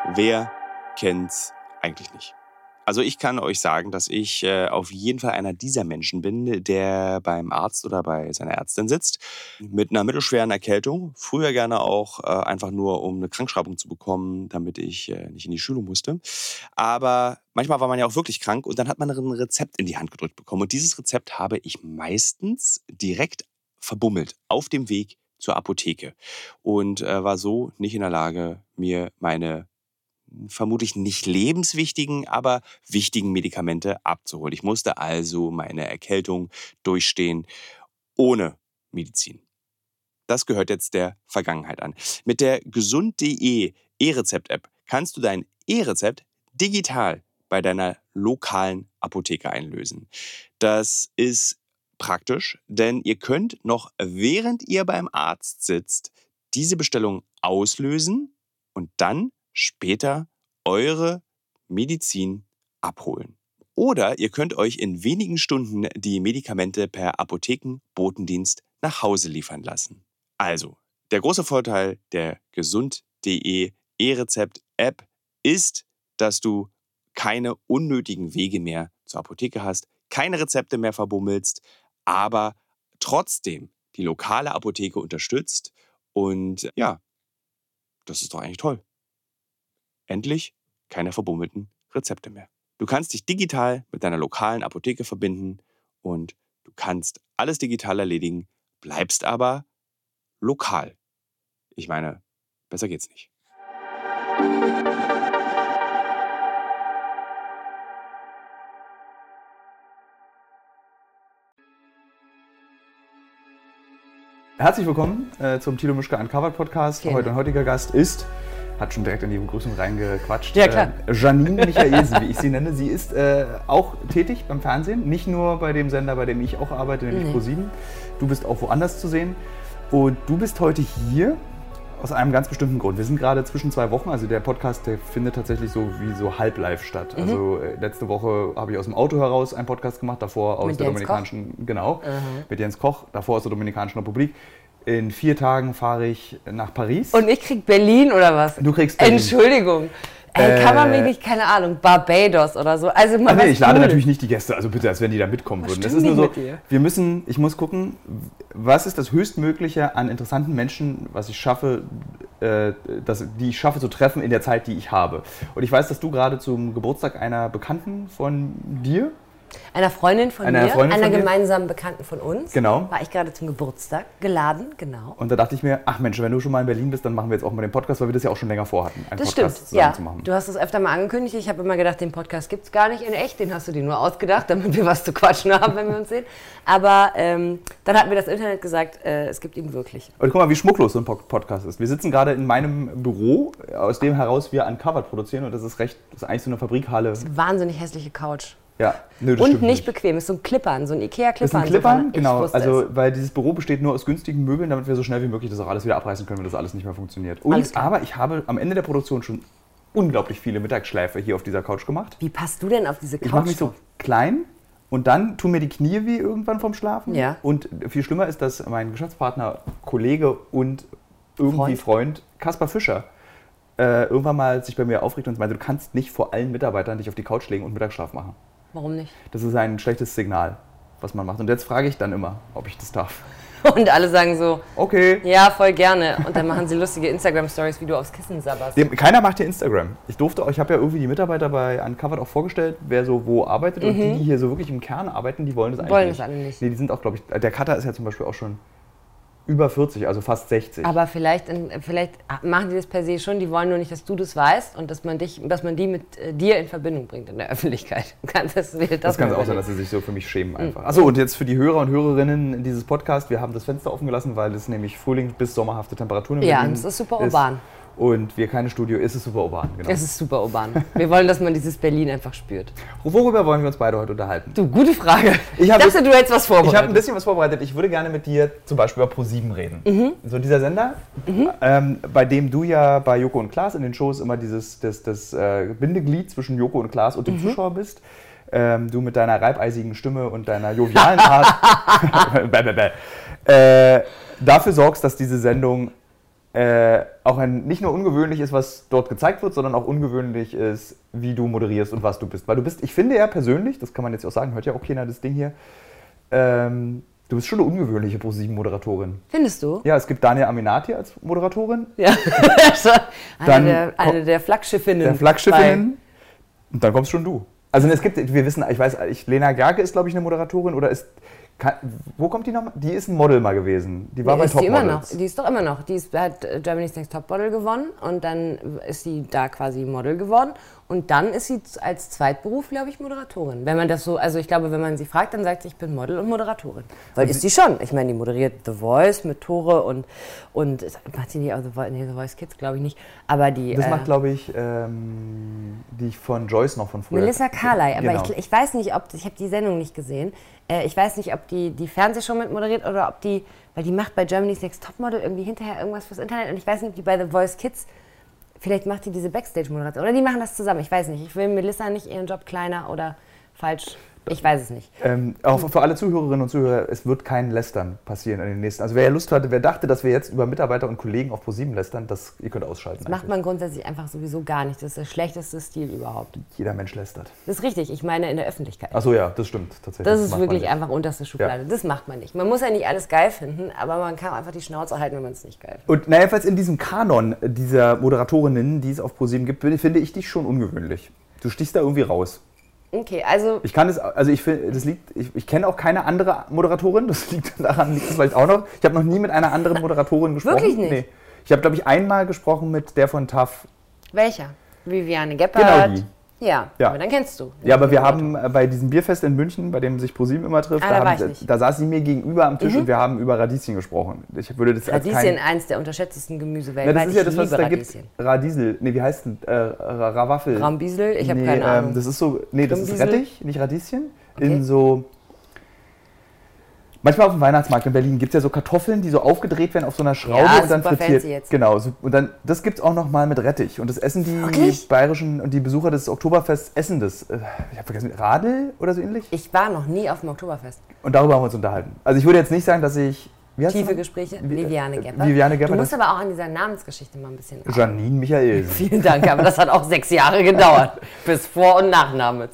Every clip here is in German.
Wer kennt's eigentlich nicht? Also ich kann euch sagen, dass ich auf jeden Fall einer dieser Menschen bin, der beim Arzt oder bei seiner Ärztin sitzt mit einer mittelschweren Erkältung. Früher gerne auch einfach nur, um eine Krankschreibung zu bekommen, damit ich nicht in die Schule musste. Aber manchmal war man ja auch wirklich krank und dann hat man ein Rezept in die Hand gedrückt bekommen. Und dieses Rezept habe ich meistens direkt verbummelt auf dem Weg zur Apotheke und war so nicht in der Lage, mir meine vermutlich nicht lebenswichtigen, aber wichtigen Medikamente abzuholen. Ich musste also meine Erkältung durchstehen ohne Medizin. Das gehört jetzt der Vergangenheit an. Mit der gesund.de E-Rezept-App kannst du dein E-Rezept digital bei deiner lokalen Apotheke einlösen. Das ist praktisch, denn ihr könnt noch während ihr beim Arzt sitzt, diese Bestellung auslösen und dann später eure Medizin abholen. Oder ihr könnt euch in wenigen Stunden die Medikamente per Apothekenbotendienst nach Hause liefern lassen. Also, der große Vorteil der gesund.de E-Rezept-App ist, dass du keine unnötigen Wege mehr zur Apotheke hast, keine Rezepte mehr verbummelst, aber trotzdem die lokale Apotheke unterstützt. Und ja, das ist doch eigentlich toll. Endlich keine verbummelten Rezepte mehr. Du kannst dich digital mit deiner lokalen Apotheke verbinden und du kannst alles digital erledigen, bleibst aber lokal. Ich meine, besser geht's nicht. Herzlich willkommen zum Thilo Mischke Uncovered Podcast. Heute ein heutiger Gast ist, hat schon direkt in die Begrüßung reingequatscht, ja, klar. Janine Michaelsen, wie ich sie nenne. Sie ist auch tätig beim Fernsehen, nicht nur bei dem Sender, bei dem ich auch arbeite, nämlich Pro7. Du bist auch woanders zu sehen und du bist heute hier aus einem ganz bestimmten Grund. Wir sind gerade zwischen 2 Wochen, also der Podcast, der findet tatsächlich so wie so halb live statt. Also letzte Woche habe ich aus dem Auto heraus einen Podcast gemacht, davor aus der Dominikanischen, mit Jens Koch, davor aus der Dominikanischen Republik. In 4 Tagen fahre ich nach Paris. Und ich krieg Berlin oder was? Du kriegst Berlin. Entschuldigung. Kann man mir nicht, keine Ahnung, Barbados oder so. Also mal nee, ich lade natürlich nicht die Gäste, also bitte, als wenn die da mitkommen würden. Das ist nur so, ich muss gucken, was ist das Höchstmögliche an interessanten Menschen, was ich schaffe, die ich schaffe zu treffen in der Zeit, die ich habe. Und ich weiß, dass du gerade zum Geburtstag einer Bekannten von dir, einer Freundin von mir, einer gemeinsamen Bekannten von uns, genau, war ich gerade zum Geburtstag geladen, genau. Und da dachte ich mir, ach Mensch, wenn du schon mal in Berlin bist, dann machen wir jetzt auch mal den Podcast, weil wir das ja auch schon länger vorhatten, einen das Podcast stimmt, ja. zu machen. Du hast es öfter mal angekündigt, ich habe immer gedacht, den Podcast gibt es gar nicht in echt, den hast du dir nur ausgedacht, damit wir was zu quatschen haben, wenn wir uns sehen. Aber dann hat mir das Internet gesagt, es gibt ihn wirklich. Und guck mal, wie schmucklos so ein Podcast ist. Wir sitzen gerade in meinem Büro, aus dem heraus wir Uncovered produzieren und das ist eigentlich so eine Fabrikhalle. Das ist eine wahnsinnig hässliche Couch. Ja, nö, das und nicht bequem, ist so ein Klippern, so ein Ikea-Klippern. Das ist ein Klippern, genau, also weil dieses Büro besteht nur aus günstigen Möbeln, damit wir so schnell wie möglich das auch alles wieder abreißen können, wenn das alles nicht mehr funktioniert. Aber ich habe am Ende der Produktion schon unglaublich viele Mittagsschläfe hier auf dieser Couch gemacht. Wie passt du denn auf diese Couch? Ich mache mich so klein und dann tun mir die Knie weh irgendwann vom Schlafen. Ja. Und viel schlimmer ist, dass mein Geschäftspartner, Kollege und irgendwie Freund Kaspar Fischer irgendwann mal sich bei mir aufregt und meinte, du kannst nicht vor allen Mitarbeitern dich auf die Couch legen und Mittagsschlaf machen. Warum nicht? Das ist ein schlechtes Signal, was man macht. Und jetzt frage ich dann immer, ob ich das darf. Und alle sagen so, okay. Ja, voll gerne. Und dann machen sie lustige Instagram-Stories, wie du aufs Kissen sabberst. Keiner macht hier Instagram. Ich habe ja irgendwie die Mitarbeiter bei Uncovered auch vorgestellt, wer so wo arbeitet. Und die hier so wirklich im Kern arbeiten, die wollen das eigentlich nicht. Alle nicht. Nee, die sind auch, glaube ich, der Cutter ist ja zum Beispiel auch schon über 40, also fast 60. Aber vielleicht machen die das per se schon, die wollen nur nicht, dass du das weißt und dass man die mit dir in Verbindung bringt in der Öffentlichkeit. Das kann auch sein, dass sie sich so für mich schämen einfach. Achso, und jetzt für die Hörer und Hörerinnen dieses Podcasts, wir haben das Fenster offen gelassen, weil es nämlich Frühling bis sommerhafte Temperaturen ja, und es ist super urban. Und wir keine Studio, ist es super urban. Genau. Es ist super urban. Wir wollen, dass man dieses Berlin einfach spürt. Worüber wollen wir uns beide heute unterhalten? Du, gute Frage. Ich dachte, du hättest was vorbereitet. Ich habe ein bisschen was vorbereitet. Ich würde gerne mit dir zum Beispiel über Pro7 reden. So dieser Sender, bei dem du ja bei Joko und Klaas in den Shows immer das Bindeglied zwischen Joko und Klaas und dem Zuschauer bist. Du mit deiner reibeisigen Stimme und deiner jovialen Art dafür sorgst, dass diese Sendung auch nicht nur ungewöhnlich ist, was dort gezeigt wird, sondern auch ungewöhnlich ist, wie du moderierst und was du bist. Weil du bist, ich finde ja persönlich, das kann man jetzt auch sagen, hört ja auch keiner das Ding hier, du bist schon eine ungewöhnliche ProSieben-Moderatorin. Findest du? Ja, es gibt Dania Aminati als Moderatorin. Ja, eine der Flaggschiffinnen. Der Flaggschiffinnen. Und dann kommst schon du. Also es gibt, wir wissen, ich weiß, Lena Gerke ist, glaube ich, eine Moderatorin oder ist... Wo kommt die nochmal? Die ist ein Model mal gewesen. Die war bei Top Models. Die ist doch immer noch. Hat Germany's Next Top Model gewonnen und dann ist sie da quasi Model geworden. Und dann ist sie als Zweitberuf, glaube ich, Moderatorin. Wenn man das so, also ich glaube, wenn man sie fragt, dann sagt sie, ich bin Model und Moderatorin. Weil ist sie schon. Ich meine, die moderiert The Voice mit Tore und macht sie nicht auch The Voice Kids, glaube ich nicht. Aber die... Das macht, glaube ich, die von Joyce noch von früher. Melissa Carley. Aber genau. ich weiß nicht, ich habe die Sendung nicht gesehen. Ich weiß nicht, ob die Fernsehshow mit moderiert oder ob die, weil die macht bei Germany's Next Topmodel irgendwie hinterher irgendwas fürs Internet und ich weiß nicht, ob die bei The Voice Kids, vielleicht macht die diese Backstage-Moderation oder die machen das zusammen, ich weiß nicht. Ich will Melissa nicht ihren Job kleiner oder falsch, ich weiß es nicht. Auch für alle Zuhörerinnen und Zuhörer, es wird kein Lästern passieren in den nächsten. Also wer Lust hatte, wer dachte, dass wir jetzt über Mitarbeiter und Kollegen auf ProSieben lästern, ihr könnt ausschalten. Das macht man grundsätzlich einfach sowieso gar nicht. Das ist der schlechteste Stil überhaupt. Jeder Mensch lästert. Das ist richtig, ich meine in der Öffentlichkeit. Achso, ja, das stimmt tatsächlich. Das ist wirklich einfach unterste Schublade. Ja. Das macht man nicht. Man muss ja nicht alles geil finden, aber man kann einfach die Schnauze halten, wenn man es nicht geil findet. Und jedenfalls in diesem Kanon dieser Moderatorinnen, die es auf ProSieben gibt, finde ich dich schon ungewöhnlich. Du stichst da irgendwie raus. Okay, also... Ich kenne auch keine andere Moderatorin, daran liegt es vielleicht auch noch. Ich habe noch nie mit einer anderen Moderatorin gesprochen. Wirklich nicht? Nee. Ich habe, glaube ich, einmal gesprochen mit der von TAF. Welcher? Viviane Gebhardt? Genau die. Ja, aber dann kennst du. Ja, aber wir haben bei diesem Bierfest in München, bei dem sich ProSieben immer trifft, da saß sie mir gegenüber am Tisch und wir haben über Radieschen gesprochen. Radieschen, eins der unterschätztesten Gemüse weltweit. Ja, das ist ja das, was es da gibt. Radiesel. Nee, wie heißt denn? Rawaffel. Rambiesel? Ich habe keine Ahnung. Das ist so, das ist Rettich, nicht Radieschen. Okay. In so... Manchmal auf dem Weihnachtsmarkt in Berlin gibt es ja so Kartoffeln, die so aufgedreht werden auf so einer Schraube und dann frittiert. Jetzt. Genau, und dann das gibt es auch nochmal mit Rettich. Und das essen die bayerischen und die Besucher des Oktoberfests essen das. Ich habe vergessen, Radl oder so ähnlich? Ich war noch nie auf dem Oktoberfest. Und darüber haben wir uns unterhalten. Also ich würde jetzt nicht sagen, dass ich... Tiefe Gespräche? Viviane Gebhardt. Du musst aber auch an dieser Namensgeschichte mal ein bisschen... Janine Michael. Vielen Dank, aber das hat auch 6 Jahre gedauert, bis Vor- und Nachname.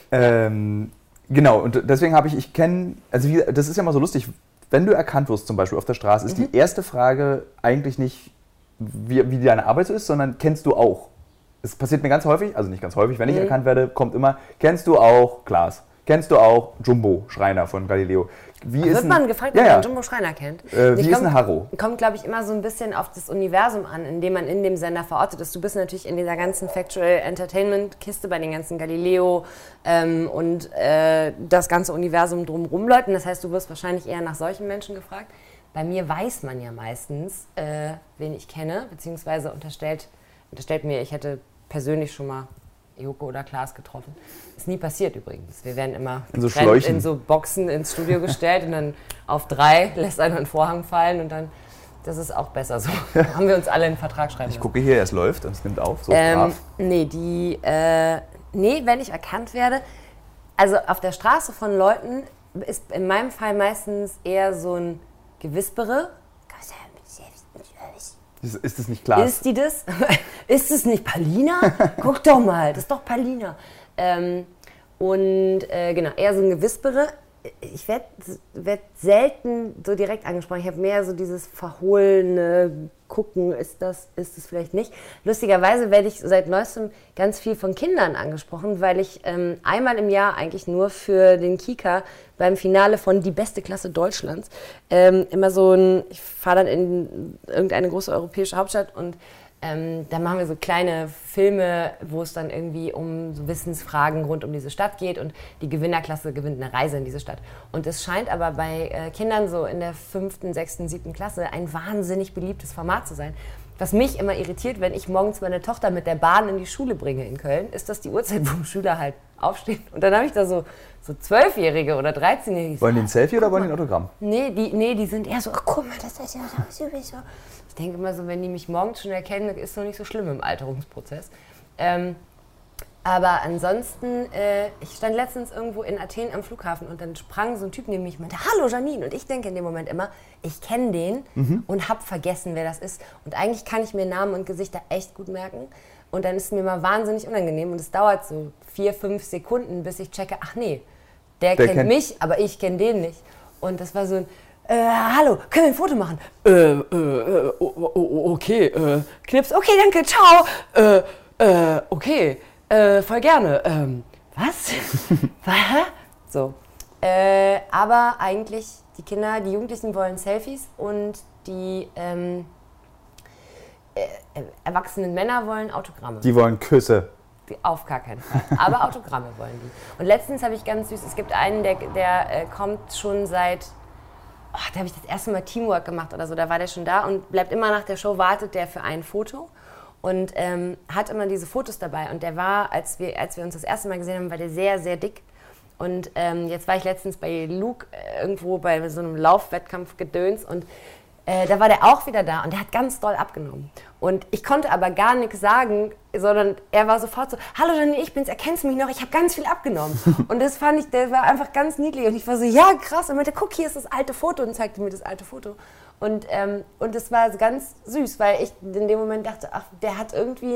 Genau, und deswegen das ist ja mal so lustig, wenn du erkannt wirst zum Beispiel auf der Straße, ist die erste Frage eigentlich nicht, wie deine Arbeit so ist, sondern kennst du auch? Es passiert mir ganz häufig, also nicht ganz häufig, wenn ich erkannt werde, kommt immer, kennst du auch Klaas? Kennst du auch Jumbo Schreiner von Galileo? Wird man gefragt, ob man Jumbo Schreiner kennt? Wie ist ein Harro? Kommt, glaube ich, immer so ein bisschen auf das Universum an, in dem man in dem Sender verortet ist. Du bist natürlich in dieser ganzen Factual Entertainment-Kiste bei den ganzen Galileo und das ganze Universum drumherum Leuten. Das heißt, du wirst wahrscheinlich eher nach solchen Menschen gefragt. Bei mir weiß man ja meistens, wen ich kenne, beziehungsweise unterstellt mir, ich hätte persönlich schon mal Joko oder Klaas getroffen. Ist nie passiert übrigens. Wir werden immer in so Boxen ins Studio gestellt und dann auf 3 lässt einer einen Vorhang fallen und dann, das ist auch besser so. Haben wir uns alle einen Vertrag schreiben lassen. Ich gucke hier, es läuft und es nimmt auf, so brav. Nee, wenn ich erkannt werde, also auf der Straße von Leuten ist in meinem Fall meistens eher so ein Gewispere. Ist das nicht Klaas? Ist die das? Ist es nicht Palina? Guck doch mal, das ist doch Palina. Genau, eher so ein Gewispere. Ich werd selten so direkt angesprochen. Ich habe mehr so dieses verhohlene Gucken, ist das vielleicht nicht. Lustigerweise werde ich seit neuestem ganz viel von Kindern angesprochen, weil ich einmal im Jahr eigentlich nur für den Kika beim Finale von Die beste Klasse Deutschlands immer ich fahre dann in irgendeine große europäische Hauptstadt und dann machen wir so kleine Filme, wo es dann irgendwie um so Wissensfragen rund um diese Stadt geht und die Gewinnerklasse gewinnt eine Reise in diese Stadt. Und es scheint aber bei Kindern so in der 5., 6., 7. Klasse ein wahnsinnig beliebtes Format zu sein. Was mich immer irritiert, wenn ich morgens meine Tochter mit der Bahn in die Schule bringe in Köln, ist das die Uhrzeit, wo Schüler halt aufstehen. Und dann habe ich da so 12-Jährige oder 13-Jährige. Wollen die ein Selfie oder wollen die ein Autogramm? Nee, die sind eher so, guck mal, das ist ja so. Ich denke immer so, wenn die mich morgens schon erkennen, ist es noch nicht so schlimm im Alterungsprozess. Aber ansonsten, ich stand letztens irgendwo in Athen am Flughafen und dann sprang so ein Typ neben mich und meinte, hallo Janine. Und ich denke in dem Moment immer, ich kenne den und habe vergessen, wer das ist. Und eigentlich kann ich mir Namen und Gesichter echt gut merken. Und dann ist es mir mal wahnsinnig unangenehm und es dauert so 4-5 Sekunden, bis ich checke, ach nee, der kennt mich, aber ich kenne den nicht. Und das war so ein, hallo, können wir ein Foto machen? Okay, Knips, okay, danke, ciao. Okay, voll gerne. Was? So. Aber eigentlich, die Kinder, die Jugendlichen wollen Selfies und die erwachsenen Männer wollen Autogramme. Die wollen Küsse. Auf gar keinen Fall. Aber Autogramme wollen die. Und letztens habe ich ganz süß, es gibt einen, der kommt schon seit, da habe ich das erste Mal Teamwork gemacht oder so, da war der schon da und bleibt immer nach der Show, wartet der für ein Foto. Und hat immer diese Fotos dabei. Und der war, als wir uns das erste Mal gesehen haben, war der sehr, sehr dick. Und jetzt war ich letztens bei Luke irgendwo bei so einem Laufwettkampf gedöns. Und da war der auch wieder da. Und der hat ganz doll abgenommen. Und ich konnte aber gar nichts sagen, sondern er war sofort so, hallo Janine, ich bin's, erkennst du mich noch? Ich habe ganz viel abgenommen. Und das fand ich, der war einfach ganz niedlich. Und ich war so, ja krass. Und meinte, guck, hier ist das alte Foto. Und zeigte mir das alte Foto. Und das war ganz süß, weil ich in dem Moment dachte, ach, der hat irgendwie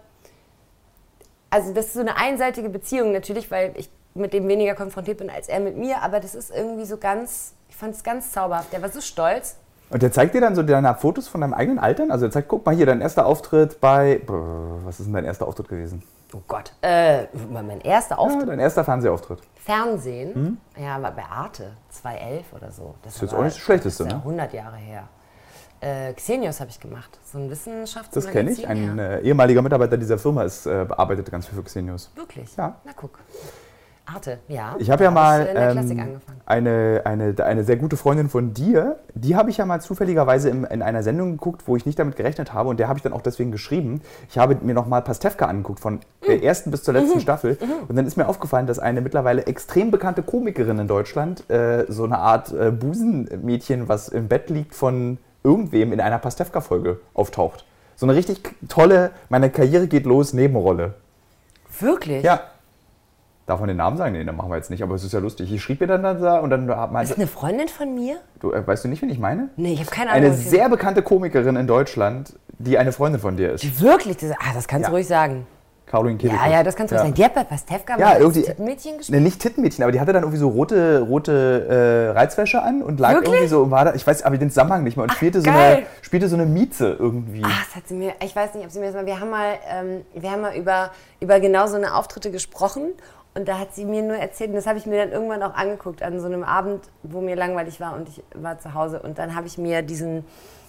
also das ist so eine einseitige Beziehung natürlich, weil ich mit dem weniger konfrontiert bin als er mit mir, aber das ist irgendwie so ich fand es ganz zauberhaft. Der war so stolz. Und der zeigt dir dann so deine Fotos von deinem eigenen Altern? Also er zeigt, guck mal hier, dein erster Auftritt bei, was ist denn dein erster Auftritt gewesen? Oh Gott, mein erster Auftritt? Ja, dein erster Fernsehauftritt. Fernsehen? Ja, war bei Arte, 2011 oder so. Das ist jetzt auch nicht das Schlechteste, ne? Das ist ja 100 Jahre her. Xenios habe ich gemacht, so ein Wissenschaftsmagazin. Das kenne ich, ein ehemaliger Mitarbeiter dieser Firma arbeitet ganz viel für Xenios. Wirklich? Ja. Na guck. Arte, ja. Ich habe ja mal angefangen. eine sehr gute Freundin von dir, die habe ich ja mal zufälligerweise in einer Sendung geguckt, wo ich nicht damit gerechnet habe und der habe ich dann auch deswegen geschrieben. Ich habe mir noch mal Pastewka angeguckt, von der ersten bis zur letzten Staffel und dann ist mir aufgefallen, dass eine mittlerweile extrem bekannte Komikerin in Deutschland so eine Art Busenmädchen, was im Bett liegt von irgendwem in einer Pastewka-Folge auftaucht. So eine richtig tolle, meine Karriere geht los, Nebenrolle. Wirklich? Ja. Darf man den Namen sagen? Nee, dann machen wir jetzt nicht, aber es ist ja lustig. Ich schrieb mir dann da und dann meinte... Ist das eine Freundin von mir? Weißt du nicht, wen ich meine? Nee, ich habe keine Ahnung. Eine sehr bekannte Komikerin in Deutschland, die eine Freundin von dir ist. Die wirklich? Das kannst du ruhig sagen. Caroline Kebekus. Ja, das kannst du ruhig sagen. Die hat bei Pastewka mal irgendwie Tittenmädchen gespielt? Nee, nicht Tittenmädchen, aber die hatte dann irgendwie so rote Reizwäsche an und lag irgendwie so, war da, ich weiß aber den Zusammenhang nicht mehr, und spielte so eine Mieze irgendwie. Ach, das hat sie mir, ich weiß nicht, ob sie mir das mal, wir haben mal über genau so eine Auftritte gesprochen. Und da hat sie mir nur erzählt, und das habe ich mir dann irgendwann auch angeguckt, an so einem Abend, wo mir langweilig war und ich war zu Hause. Und dann habe ich mir diesen,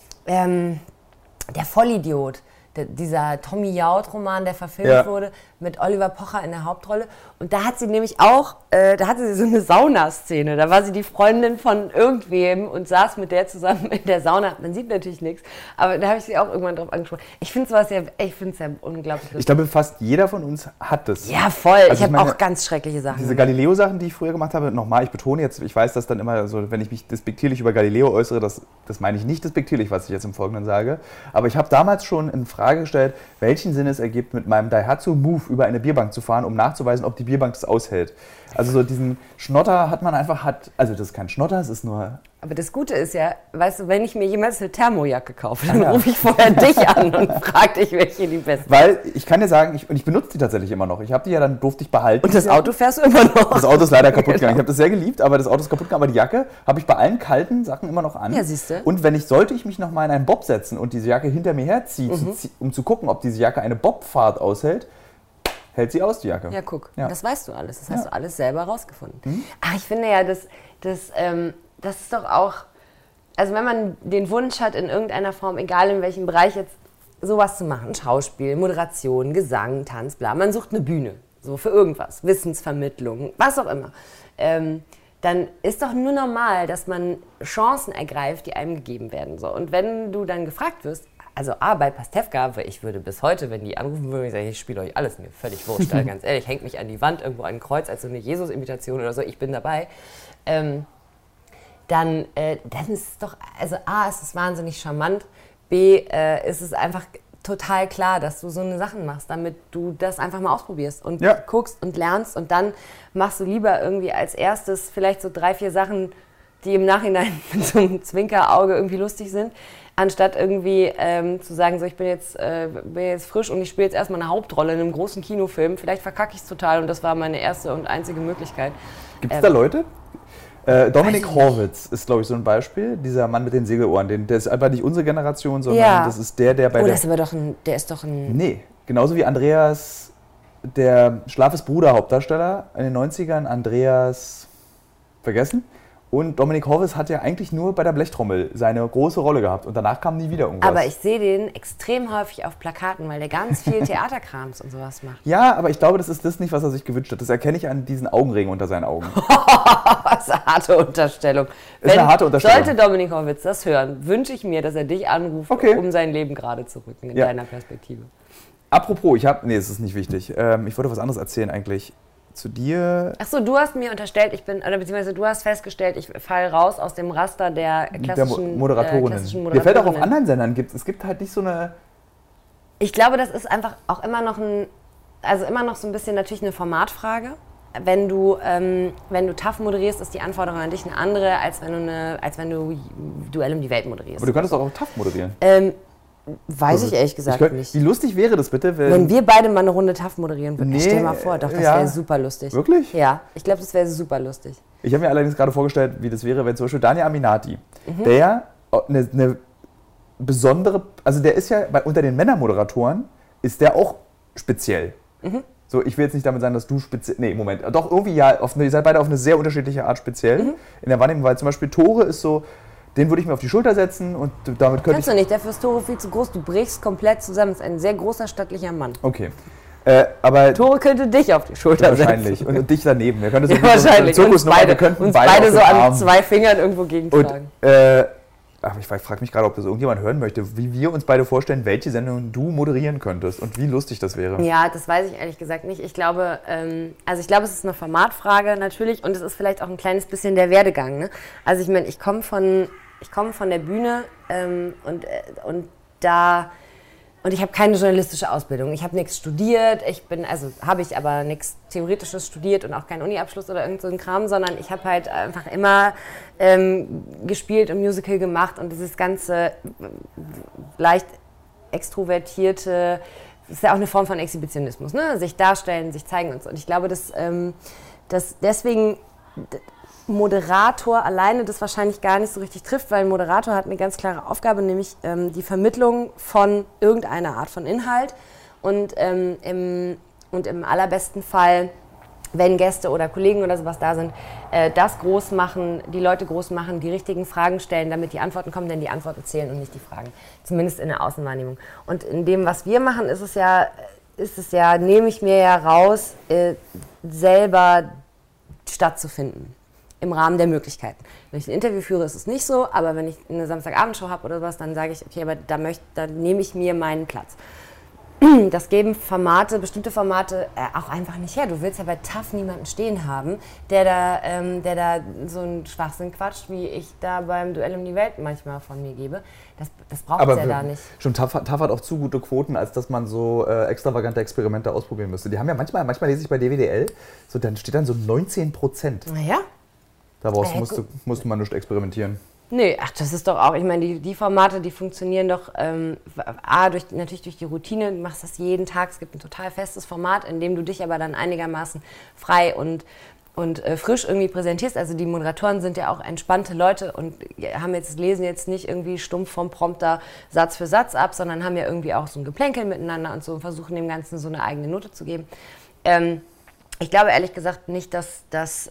der Vollidiot, dieser Tommy Jaud-Roman, der verfilmt wurde, mit Oliver Pocher in der Hauptrolle. Und da hat sie nämlich auch, da hatte sie so eine Saunaszene. Da war sie die Freundin von irgendwem und saß mit der zusammen in der Sauna. Man sieht natürlich nichts, aber da habe ich sie auch irgendwann drauf angesprochen. Ich finde es ja unglaublich lustig. Ich glaube, fast jeder von uns hat das. Ja, voll. Also ich habe auch ganz schreckliche Sachen. Diese Galileo-Sachen, die ich früher gemacht habe, nochmal, ich betone jetzt, ich weiß, dass dann immer so, wenn ich mich despektierlich über Galileo äußere, das meine ich nicht despektierlich, was ich jetzt im Folgenden sage. Aber ich habe damals schon in Frage gestellt, welchen Sinn es ergibt, mit meinem Daihatsu Move über eine Bierbank zu fahren, um nachzuweisen, ob die Bierbank das aushält. Also so diesen Schnotter also das ist kein Schnotter, es ist nur... Aber das Gute ist ja, weißt du, wenn ich mir jemals eine Thermojacke kaufe, dann rufe ich vorher dich an und frage dich, welche die beste ist. Weil ich kann dir sagen, ich benutze die tatsächlich immer noch. Ich habe die ja dann, durfte ich behalten. Und das Auto fährst du immer noch? Das Auto ist leider kaputt gegangen. Ich habe das sehr geliebt, aber das Auto ist kaputt gegangen. Aber die Jacke habe ich bei allen kalten Sachen immer noch an. Ja, siehst du. Und sollte ich mich noch mal in einen Bob setzen und diese Jacke hinter mir herziehen, um zu gucken, ob diese Jacke eine Bobfahrt aushält, hält sie aus, die Jacke. Ja, guck. Ja. Das weißt du alles. Das hast du alles selber rausgefunden. Ach, ich finde ja, das ist doch auch... Also wenn man den Wunsch hat, in irgendeiner Form, egal in welchem Bereich jetzt, sowas zu machen, Schauspiel, Moderation, Gesang, Tanz, bla, man sucht eine Bühne, so für irgendwas, Wissensvermittlung, was auch immer, dann ist doch nur normal, dass man Chancen ergreift, die einem gegeben werden. So. Und wenn du dann gefragt wirst, also bei Pastewka, ich würde bis heute, wenn die anrufen würden, ich sage, ich spiele euch alles, mir völlig wurscht, ganz ehrlich, hängt mich an die Wand, irgendwo an ein Kreuz, als so eine Jesus-Imitation oder so, ich bin dabei, dann ist es doch, also A, ist es wahnsinnig charmant, B, ist es einfach total klar, dass du so eine Sachen machst, damit du das einfach mal ausprobierst und Ja. guckst und lernst und dann machst du lieber irgendwie als erstes vielleicht so 3, 4 Sachen, die im Nachhinein mit so einem Zwinkerauge irgendwie lustig sind, anstatt irgendwie zu sagen, so ich bin jetzt frisch und ich spiele jetzt erstmal eine Hauptrolle in einem großen Kinofilm. Vielleicht verkacke ich es total und das war meine erste und einzige Möglichkeit. Gibt es da Leute? Dominik Horwitz ist, glaube ich, so ein Beispiel. Dieser Mann mit den Segelohren. Der ist einfach nicht unsere Generation, sondern das ist der bei der ist aber doch ein... Nee, genauso wie Andreas, der Schlaf ist Bruder Hauptdarsteller in den 90ern. Andreas, vergessen? Und Dominik Horwitz hat ja eigentlich nur bei der Blechtrommel seine große Rolle gehabt und danach kam nie wieder irgendwas. Aber ich sehe den extrem häufig auf Plakaten, weil der ganz viel Theaterkrams und sowas macht. Ja, aber ich glaube, das ist das nicht, was er sich gewünscht hat. Das erkenne ich an diesen Augenringen unter seinen Augen. Was eine harte Unterstellung. Ist eine harte Unterstellung. Sollte Dominik Horwitz das hören, wünsche ich mir, dass er dich anruft, um sein Leben gerade zu rücken, in deiner Perspektive. Apropos, es ist nicht wichtig. Ich wollte was anderes erzählen eigentlich. Zu dir. Achso, du hast mir unterstellt, beziehungsweise du hast festgestellt, ich falle raus aus dem Raster der klassischen Moderatorinnen. Mir fällt auch auf anderen Sendern, es gibt halt nicht so eine... Ich glaube, das ist einfach auch immer noch so ein bisschen natürlich eine Formatfrage. Wenn du TAF moderierst, ist die Anforderung an dich eine andere, als wenn du Duell um die Welt moderierst. Aber du könntest auch TAF moderieren. Weiß ich ehrlich gesagt nicht. Wie lustig wäre das bitte, wenn wir beide mal eine Runde TAF moderieren würden? Stell dir mal vor, doch, das wäre super lustig. Wirklich? Ja, ich glaube, das wäre super lustig. Ich habe mir allerdings gerade vorgestellt, wie das wäre, wenn zum Beispiel Daniel Aminati, der eine besondere, also der ist ja unter den Männermoderatoren, ist der auch speziell. So, ich will jetzt nicht damit sagen, dass du speziell, nee, Moment, doch irgendwie ja, ihr seid beide auf eine sehr unterschiedliche Art speziell in der Wahrnehmung, weil zum Beispiel Tore ist so, den würde ich mir auf die Schulter setzen und damit könnte Kannst du nicht, dafür ist Tore viel zu groß. Du brichst komplett zusammen. Das ist ein sehr großer, stattlicher Mann. Okay. Aber Tore könnte dich auf die Schulter wahrscheinlich. setzen. Und dich daneben. Wir könnten so wahrscheinlich. Zirkus noch, wir könnten uns beide so an 2 Fingern irgendwo gegentragen. Ich frage mich gerade, ob das irgendjemand hören möchte, wie wir uns beide vorstellen, welche Sendung du moderieren könntest und wie lustig das wäre. Ja, das weiß ich ehrlich gesagt nicht. Ich glaube, es ist eine Formatfrage natürlich und es ist vielleicht auch ein kleines bisschen der Werdegang. Ne? Also ich meine, ich komme von der Bühne und ich habe keine journalistische Ausbildung. Ich habe nichts studiert, habe ich aber nichts Theoretisches studiert und auch keinen Uni-Abschluss oder irgend so ein Kram, sondern ich habe halt einfach immer gespielt und Musical gemacht und dieses ganze leicht extrovertierte, das ist ja auch eine Form von Exhibitionismus, ne? Sich darstellen, sich zeigen und so. Und ich glaube, dass deswegen Moderator alleine das wahrscheinlich gar nicht so richtig trifft, weil ein Moderator hat eine ganz klare Aufgabe, nämlich die Vermittlung von irgendeiner Art von Inhalt und im allerbesten Fall, wenn Gäste oder Kollegen oder sowas da sind, das groß machen, die Leute groß machen, die richtigen Fragen stellen, damit die Antworten kommen, denn die Antworten zählen und nicht die Fragen, zumindest in der Außenwahrnehmung. Und in dem, was wir machen, ist es ja, nehme ich mir ja raus, selber stattzufinden. Im Rahmen der Möglichkeiten. Wenn ich ein Interview führe, ist es nicht so, aber wenn ich eine Samstagabendshow habe oder was, dann sage ich, okay, aber da nehme ich mir meinen Platz. Das geben bestimmte Formate auch einfach nicht her. Du willst ja bei TAF niemanden stehen haben, der da so einen Schwachsinn quatscht, wie ich da beim Duell um die Welt manchmal von mir gebe. Das braucht es ja da nicht. Schon TAF hat auch zu gute Quoten, als dass man so extravagante Experimente ausprobieren müsste. Die haben ja manchmal lese ich bei DWDL, so, dann steht dann so 19%. Naja. Da musst du mal nicht experimentieren. Nee, das ist doch auch, ich meine, die Formate, die funktionieren doch natürlich durch die Routine, du machst das jeden Tag, es gibt ein total festes Format, in dem du dich aber dann einigermaßen frei und frisch irgendwie präsentierst. Also die Moderatoren sind ja auch entspannte Leute und lesen jetzt nicht irgendwie stumpf vom Prompter Satz für Satz ab, sondern haben ja irgendwie auch so ein Geplänkel miteinander und so und versuchen dem Ganzen so eine eigene Note zu geben. Ich glaube ehrlich gesagt nicht, dass das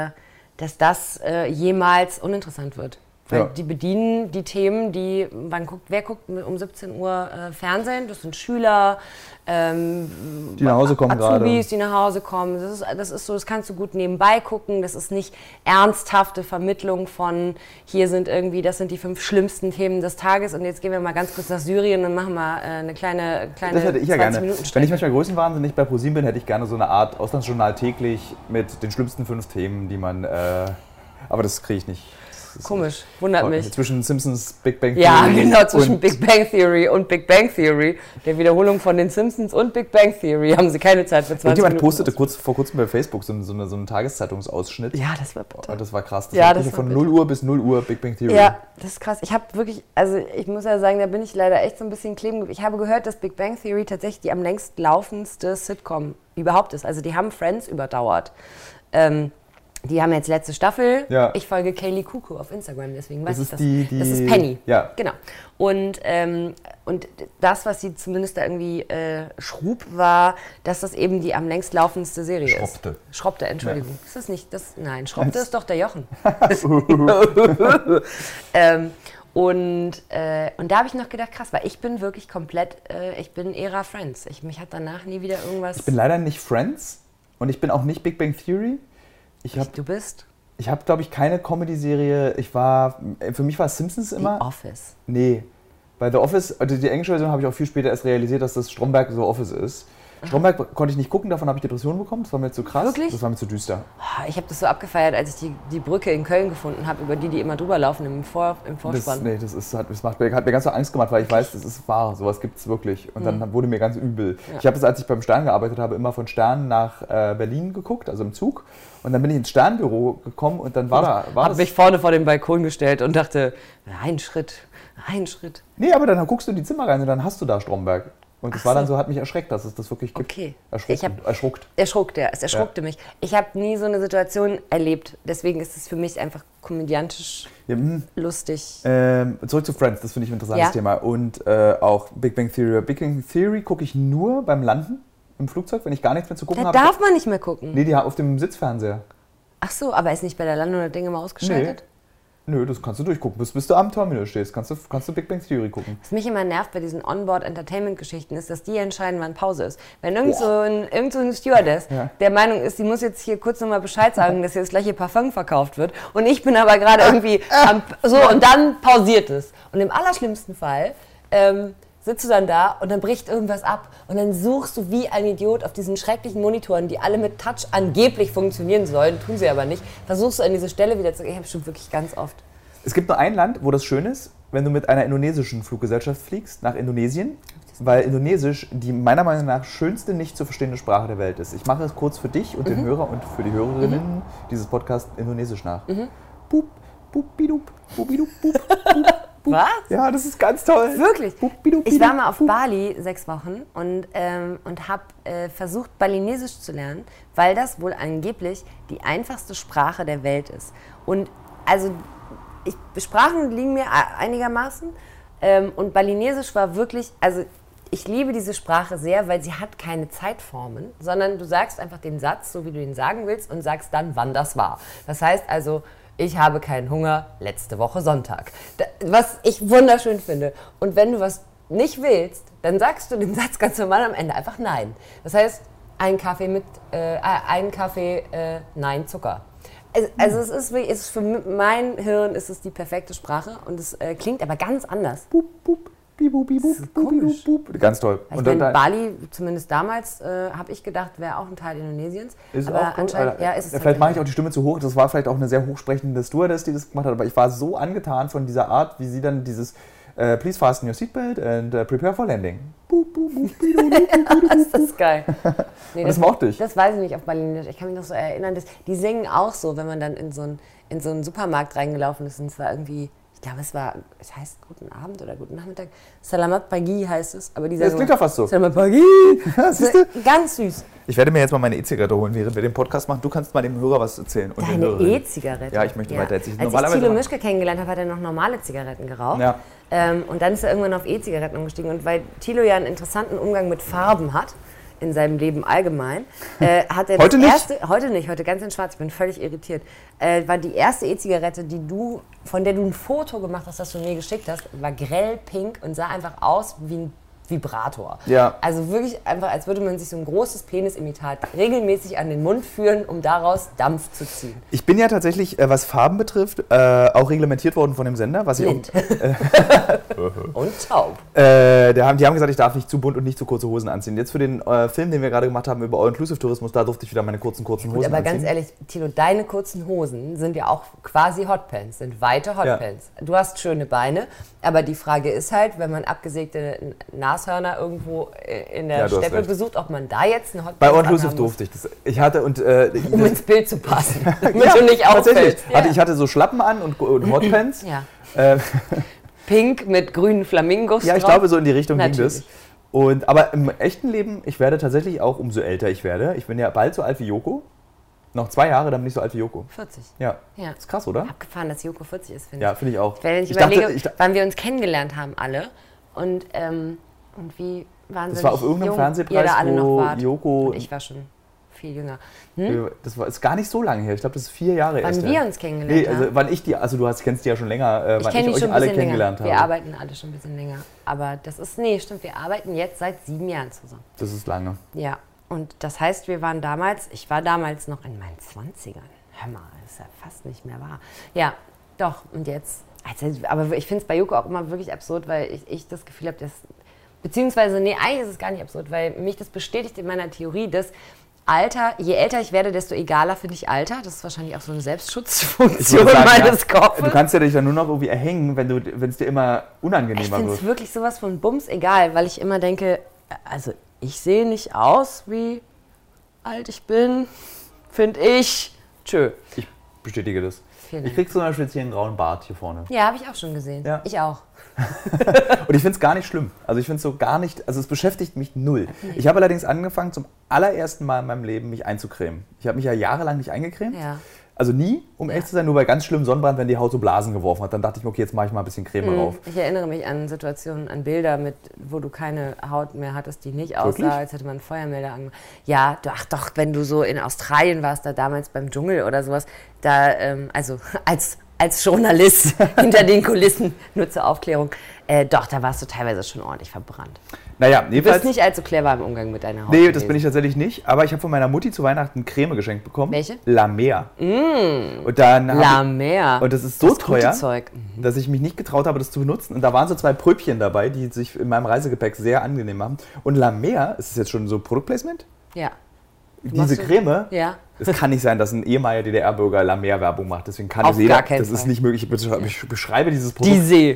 jemals uninteressant wird. Weil die bedienen die Themen, wer guckt um 17 Uhr Fernsehen? Das sind Schüler, die nach Hause kommen gerade. Azubis, die nach Hause kommen. Das ist so, das kannst du gut nebenbei gucken. Das ist nicht ernsthafte Vermittlung von, das sind die 5 schlimmsten Themen des Tages und jetzt gehen wir mal ganz kurz nach Syrien und machen mal eine kleine das hätte ich ja gerne. Wenn ich manchmal größenwahnsinnig bei ProSieben bin, hätte ich gerne so eine Art Auslandsjournal täglich mit den schlimmsten 5 Themen, die man, aber das kriege ich nicht. Komisch, wundert mich. Zwischen Simpsons, Big Bang Theory. Ja, genau, zwischen Big Bang Theory und Big Bang Theory, der Wiederholung von den Simpsons und Big Bang Theory, haben sie keine Zeit für 20 Jemand Minuten. postete vor kurzem bei Facebook so einen Tageszeitungsausschnitt. Ja, das war bitter. Und das war krass. Das von 0 Uhr bis 0 Uhr Big Bang Theory. Ja, das ist krass. Ich habe wirklich, also ich muss ja sagen, da bin ich leider echt so ein bisschen kleben geblieben. Ich habe gehört, dass Big Bang Theory tatsächlich die am längst laufendste Sitcom überhaupt ist. Also die haben Friends überdauert. Die haben jetzt letzte Staffel. Ja. Ich folge Kaylee Cuoco auf Instagram, deswegen weiß ich das. Das ist Penny. Ja. Genau. Und das, was sie zumindest da irgendwie schrub, war, dass das eben die am längst laufendste Serie ist. Schroppte, Entschuldigung. Ja. Ist das nicht das? Nein, Schroppte ist doch der Jochen. Und da habe ich noch gedacht, krass, weil ich bin wirklich komplett, ich bin Ära Friends. Mich hat danach nie wieder irgendwas... Ich bin leider nicht Friends und ich bin auch nicht Big Bang Theory. Du bist? Ich habe, glaube ich, keine Comedy-Serie. Für mich war Simpsons immer... The Office. Nee, bei The Office, also die englische Version habe ich auch viel später erst realisiert, dass das Stromberg The Office ist. Stromberg konnte ich nicht gucken, davon habe ich Depressionen bekommen. Das war mir zu krass. Wirklich? Das war mir zu düster. Ich habe das so abgefeiert, als ich die Brücke in Köln gefunden habe, über die immer drüber laufen im Vorspann. Das hat mir ganz so Angst gemacht, weil ich weiß, das ist wahr. Sowas gibt es wirklich. Und dann wurde mir ganz übel. Ja. Ich habe das, als ich beim Stern gearbeitet habe, immer von Stern nach Berlin geguckt, also im Zug. Und dann bin ich ins Sternbüro gekommen und dann habe mich vorne vor den Balkon gestellt und dachte, ein Schritt. Nee, aber dann guckst du in die Zimmer rein und dann hast du da Stromberg. Und das war dann so, hat mich erschreckt, dass es das wirklich gibt. Okay. Es erschruckte mich. Ich habe nie so eine Situation erlebt. Deswegen ist es für mich einfach komödiantisch lustig. Zurück zu Friends, das finde ich ein interessantes Thema. Und auch Big Bang Theory. Big Bang Theory gucke ich nur beim Landen im Flugzeug, wenn ich gar nichts mehr zu gucken habe. Da darf man nicht mehr gucken. Nee, die haben auf dem Sitzfernseher. Ach so, aber ist nicht bei der Landung der Dinge mal ausgeschaltet? Nee. Nö, das kannst du durchgucken. Bis du am Terminal stehst, kannst du Big Bang Theory gucken. Was mich immer nervt bei diesen Onboard-Entertainment-Geschichten ist, dass die entscheiden, wann Pause ist. Wenn irgend so ein Stewardess der Meinung ist, sie muss jetzt hier kurz nochmal Bescheid sagen, dass jetzt gleich ihr Parfum verkauft wird und ich bin aber gerade irgendwie und dann pausiert es. Und im allerschlimmsten Fall sitzt du dann da und dann bricht irgendwas ab und dann suchst du wie ein Idiot auf diesen schrecklichen Monitoren, die alle mit Touch angeblich funktionieren sollen, tun sie aber nicht, versuchst du an diese Stelle wieder zu gehen. Ich habe schon wirklich ganz oft. Es gibt nur ein Land, wo das schön ist, wenn du mit einer indonesischen Fluggesellschaft fliegst, nach Indonesien, weil Indonesisch die meiner Meinung nach schönste nicht zu verstehende Sprache der Welt ist. Ich mache es kurz für dich und den Hörer und für die Hörerinnen dieses Podcasts Indonesisch nach. Boop, boop, bidup, boop, bidup, boop, boop. Was? Ja, das ist ganz toll. Wirklich? Ich war mal auf Bali 6 Wochen und habe versucht, Balinesisch zu lernen, weil das wohl angeblich die einfachste Sprache der Welt ist. Und also, Sprachen liegen mir einigermaßen und Balinesisch war wirklich, also ich liebe diese Sprache sehr, weil sie hat keine Zeitformen, sondern du sagst einfach den Satz, so wie du ihn sagen willst und sagst dann, wann das war. Das heißt also, ich habe keinen Hunger, letzte Woche Sonntag. Was ich wunderschön finde. Und wenn du was nicht willst, dann sagst du den Satz ganz normal am Ende einfach nein. Das heißt, ein Kaffee nein Zucker. Also es ist für mein Hirn ist es die perfekte Sprache und es klingt aber ganz anders. Boop, boop. Komisch. Ganz toll. Also und Bali, zumindest damals, habe ich gedacht, wäre auch ein Teil Indonesiens. Ist aber auch anscheinend, ist es vielleicht mache ich auch die Stimme zu hoch. Das war vielleicht auch eine sehr hochsprechende Stewardess, die das gemacht hat. Aber ich war so angetan von dieser Art, wie sie dann dieses Please fasten your seatbelt and prepare for landing. Ist das geil. Nee, das mochte ich. Das weiß ich nicht auf Balinesisch. Ich kann mich noch so erinnern, die singen auch so, wenn man dann in so einen Supermarkt reingelaufen ist. Und es war irgendwie... Ich glaube, es heißt Guten Abend oder Guten Nachmittag. Salamat Pagi heißt es. Aber das klingt doch fast so. Salamat Pagi. Ganz süß. Ich werde mir jetzt mal meine E-Zigarette holen, während wir den Podcast machen. Du kannst mal dem Hörer was erzählen. Und deine E-Zigarette? Ja, ich möchte weiter erzählen. Als ich Thilo Mischke kennengelernt habe, hat er noch normale Zigaretten geraucht. Ja. Und dann ist er irgendwann auf E-Zigaretten umgestiegen. Und weil Thilo ja einen interessanten Umgang mit Farben hat, in seinem Leben allgemein, hat er heute heute ganz in schwarz, ich bin völlig irritiert, war die erste E-Zigarette, von der du ein Foto gemacht hast, das du mir geschickt hast, war grell pink und sah einfach aus wie ein Vibrator. Ja. Also wirklich einfach, als würde man sich so ein großes Penisimitat regelmäßig an den Mund führen, um daraus Dampf zu ziehen. Ich bin ja tatsächlich, was Farben betrifft, auch reglementiert worden von dem Sender. Was Blind. Und taub. Die haben gesagt, ich darf nicht zu bunt und nicht zu kurze Hosen anziehen. Jetzt für den Film, den wir gerade gemacht haben über All-Inclusive-Tourismus, da durfte ich wieder meine kurzen Hosen aber anziehen. ganz ehrlich, Thilo, deine kurzen Hosen sind ja auch quasi Hotpants, sind weite Hotpants. Ja. Du hast schöne Beine, aber die Frage ist halt, wenn man abgesägte Nashörner irgendwo in der Steppe besucht, ob man da jetzt eine Hotpants bei All-Inclusive durfte ich das. Ich hatte um ins Bild zu passen, damit du nicht auffällst. Ja. Ich hatte so Schlappen an und Hotpants. Ja. Pink mit grünen Flamingos Ja, ich glaube, so in die Richtung ging das. Aber im echten Leben, ich werde tatsächlich auch, umso älter ich werde, ich bin ja bald so alt wie Joko. Noch 2 Jahre, dann bin ich so alt wie Joko. 40. Ja. Ist krass, oder? Abgefahren, dass Joko 40 ist, finde ich. Ja, finde ich auch. Wenn ich überlege, wann wir uns kennengelernt haben, alle. Und wie wahnsinnig Das war auf irgendeinem Fernsehpreis, ihr da alle noch wart. Joko... Und ich war schon viel jünger. Das ist gar nicht so lange her. Ich glaube, das ist 4 Jahre erst. Wann wir uns kennengelernt haben? Du kennst die ja schon länger, ich wann ich euch alle kennengelernt habe. Wir arbeiten alle schon ein bisschen länger. Aber stimmt, wir arbeiten jetzt seit 7 Jahren zusammen. Das ist lange. Ja, und das heißt, ich war damals noch in meinen 20ern. Hör mal, das ist ja fast nicht mehr wahr. Ja, doch, und jetzt, aber ich finde es bei Joko auch immer wirklich absurd, weil ich das Gefühl habe, beziehungsweise, eigentlich ist es gar nicht absurd, weil mich das bestätigt in meiner Theorie, dass je älter ich werde, desto egaler finde ich Alter. Das ist wahrscheinlich auch so eine Selbstschutzfunktion meines Kopfes. Du kannst ja dich dann nur noch irgendwie erhängen, wenn es dir immer unangenehmer wird. Ich finde es wirklich sowas von Bums egal, weil ich immer denke, also ich sehe nicht aus, wie alt ich bin, finde ich. Tschö. Ich bestätige das. Vielen Ich krieg zum Beispiel jetzt hier einen grauen Bart hier vorne. Ja, habe ich auch schon gesehen. Ja. Ich auch. Und ich finde es gar nicht schlimm. Also ich finde es so gar nicht, also es beschäftigt mich null. Nee. Ich habe allerdings angefangen, zum allerersten Mal in meinem Leben mich einzucremen. Ich habe mich ja jahrelang nicht eingecremt. Ja. Also nie, um ehrlich zu sein, nur bei ganz schlimmem Sonnenbrand, wenn die Haut so Blasen geworfen hat. Dann dachte ich mir, okay, jetzt mache ich mal ein bisschen Creme drauf. Ich erinnere mich an Situationen, an Bilder, wo du keine Haut mehr hattest, die nicht aussah, als hätte man einen Feuermelder angemacht. Ja, doch, wenn du so in Australien warst, da damals beim Dschungel oder sowas, da, also als Journalist hinter den Kulissen, nur zur Aufklärung, doch, da warst du teilweise schon ordentlich verbrannt. Naja, du bist nicht allzu clever im Umgang mit deiner Haut. Nee, das bin ich tatsächlich nicht. Aber ich habe von meiner Mutti zu Weihnachten Creme geschenkt bekommen. Welche? La Mer. Und La Mer. Und das ist so teuer, dass ich mich nicht getraut habe, das zu benutzen. Und da waren so 2 Pröbchen dabei, die sich in meinem Reisegepäck sehr angenehm machen. Und La Mer, ist das jetzt schon so Produktplacement? Ja. Diese Creme, ja. Es kann nicht sein, dass ein ehemaliger DDR-Bürger La Mer Werbung macht. Deswegen kann es jeder. Das ist nicht möglich. Ich beschreibe dieses Produkt. Die See.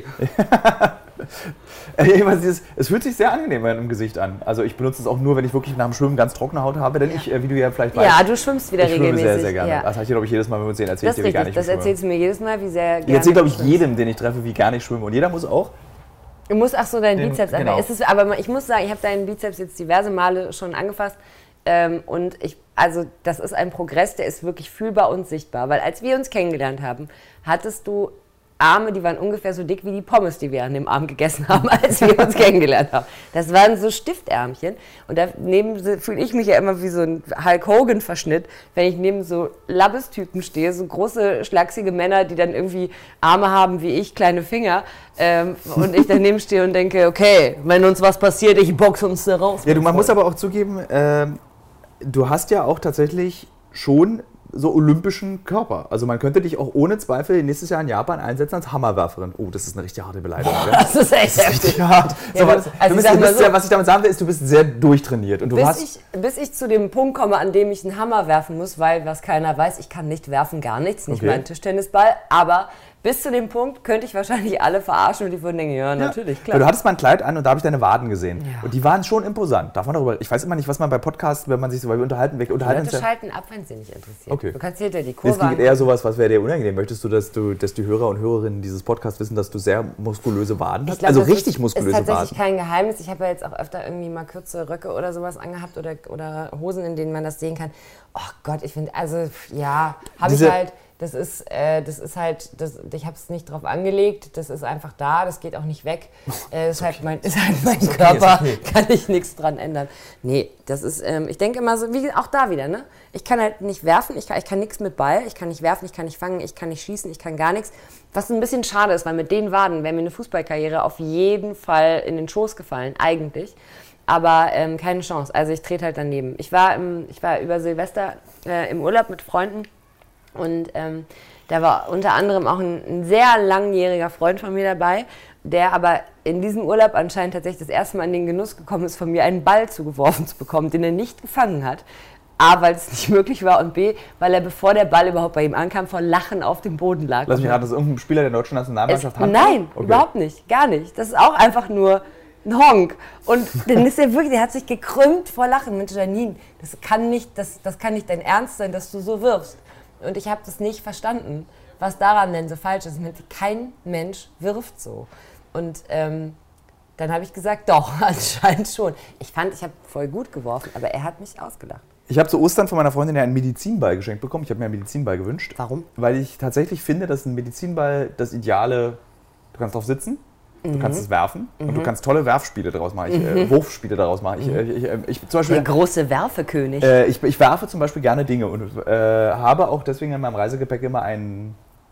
Es fühlt sich sehr angenehm im Gesicht an. Also ich benutze es auch nur, wenn ich wirklich nach dem Schwimmen ganz trockene Haut habe, denn ich, wie du ja vielleicht weißt... Ja, du schwimmst wieder regelmäßig. Ich schwimme sehr, sehr gerne. Ja. Das habe ich dir, glaube ich, jedes Mal, wenn wir uns sehen, erzähle ich dir, wie gerne ich schwimme. Das erzählst du mir jedes Mal, wie sehr gerne ich erzähle, glaube ich, jedem, den ich treffe, wie gerne ich schwimme. Und jeder muss auch... Du musst deinen Bizeps genau. Aber ich muss sagen, ich habe deinen Bizeps jetzt diverse Male schon angefasst. Und das ist ein Progress, der ist wirklich fühlbar und sichtbar. Weil als wir uns kennengelernt haben, hattest du Arme, die waren ungefähr so dick wie die Pommes, die wir an dem Abend gegessen haben, als wir uns kennengelernt haben. Das waren so Stiftärmchen. Und daneben fühle ich mich ja immer wie so ein Hulk Hogan-Verschnitt, wenn ich neben so Labbestypen stehe, so große, schlachsige Männer, die dann irgendwie Arme haben wie ich, kleine Finger. Und ich daneben stehe und denke, okay, wenn uns was passiert, ich boxe uns da raus. Ja, man muss aber auch zugeben, du hast ja auch tatsächlich schon so olympischen Körper. Also man könnte dich auch ohne Zweifel nächstes Jahr in Japan einsetzen als Hammerwerferin. Oh, das ist eine richtig harte Beleidigung. Das ist echt richtig hart. Ja, was ich damit sagen will, ist, du bist sehr durchtrainiert. Und bis ich zu dem Punkt komme, an dem ich einen Hammer werfen muss, weil, was keiner weiß, ich kann nicht werfen, gar nichts, nicht meinen Tischtennisball, aber bis zu dem Punkt könnte ich wahrscheinlich alle verarschen und die würden denken, ja, natürlich, klar. Du hattest mal ein Kleid an und da habe ich deine Waden gesehen. Ja. Und die waren schon imposant. Ich weiß immer nicht, was man bei Podcasts, wenn man sich so, weil wir unterhalten die Leute schalten ab, wenn es sie nicht interessiert. Okay. Du kannst hinter die Kurve. Es geht eher sowas, was wäre dir unangenehm? Möchtest du, dass die Hörer und Hörerinnen dieses Podcasts wissen, dass du sehr muskulöse Waden hast? Also richtig muskulöse Waden. Das ist tatsächlich kein Geheimnis. Ich habe ja jetzt auch öfter irgendwie mal kurze Röcke oder sowas angehabt oder Hosen, in denen man das sehen kann. Oh Gott, ich finde, also ja, habe ich halt... Das ist halt, ich habe es nicht drauf angelegt, das ist einfach da, das geht auch nicht weg. Ist halt mein Körper, kann ich nichts dran ändern. Nee, das ist, ich denke immer so, wie auch da wieder, ne? Ich kann halt nicht werfen, ich kann nichts mit Ball, ich kann nicht werfen, ich kann nicht fangen, ich kann nicht schießen, ich kann gar nichts. Was ein bisschen schade ist, weil mit den Waden wäre mir eine Fußballkarriere auf jeden Fall in den Schoß gefallen, eigentlich. Aber keine Chance. Also ich trete halt daneben. Ich war über Silvester im Urlaub mit Freunden und da war unter anderem auch ein sehr langjähriger Freund von mir dabei, der aber in diesem Urlaub anscheinend tatsächlich das erste Mal in den Genuss gekommen ist, von mir einen Ball zugeworfen zu bekommen, den er nicht gefangen hat. A, weil es nicht möglich war und B, weil er, bevor der Ball überhaupt bei ihm ankam, vor Lachen auf dem Boden lag. Lass mich raten, das ist irgendein Spieler der deutschen Nationalmannschaft hat? Nein, okay. Überhaupt nicht, gar nicht. Das ist auch einfach nur ein Honk. Und dann ist er wirklich, der hat sich gekrümmt vor Lachen. Mensch, Janine, das kann nicht dein Ernst sein, dass du so wirfst. Und ich habe das nicht verstanden, was daran denn so falsch ist. Kein Mensch wirft so. Und dann habe ich gesagt, doch, anscheinend schon. Ich fand, ich habe voll gut geworfen, aber er hat mich ausgelacht. Ich habe zu Ostern von meiner Freundin ja einen Medizinball geschenkt bekommen. Ich habe mir einen Medizinball gewünscht. Warum? Weil ich tatsächlich finde, dass ein Medizinball das Ideale, du kannst drauf sitzen, du kannst es werfen und du kannst tolle Werfspiele daraus machen, Wurfspiele daraus machen. Ich zum Beispiel, der große Werfekönig. Ich werfe zum Beispiel gerne Dinge und habe auch deswegen in meinem Reisegepäck immer einen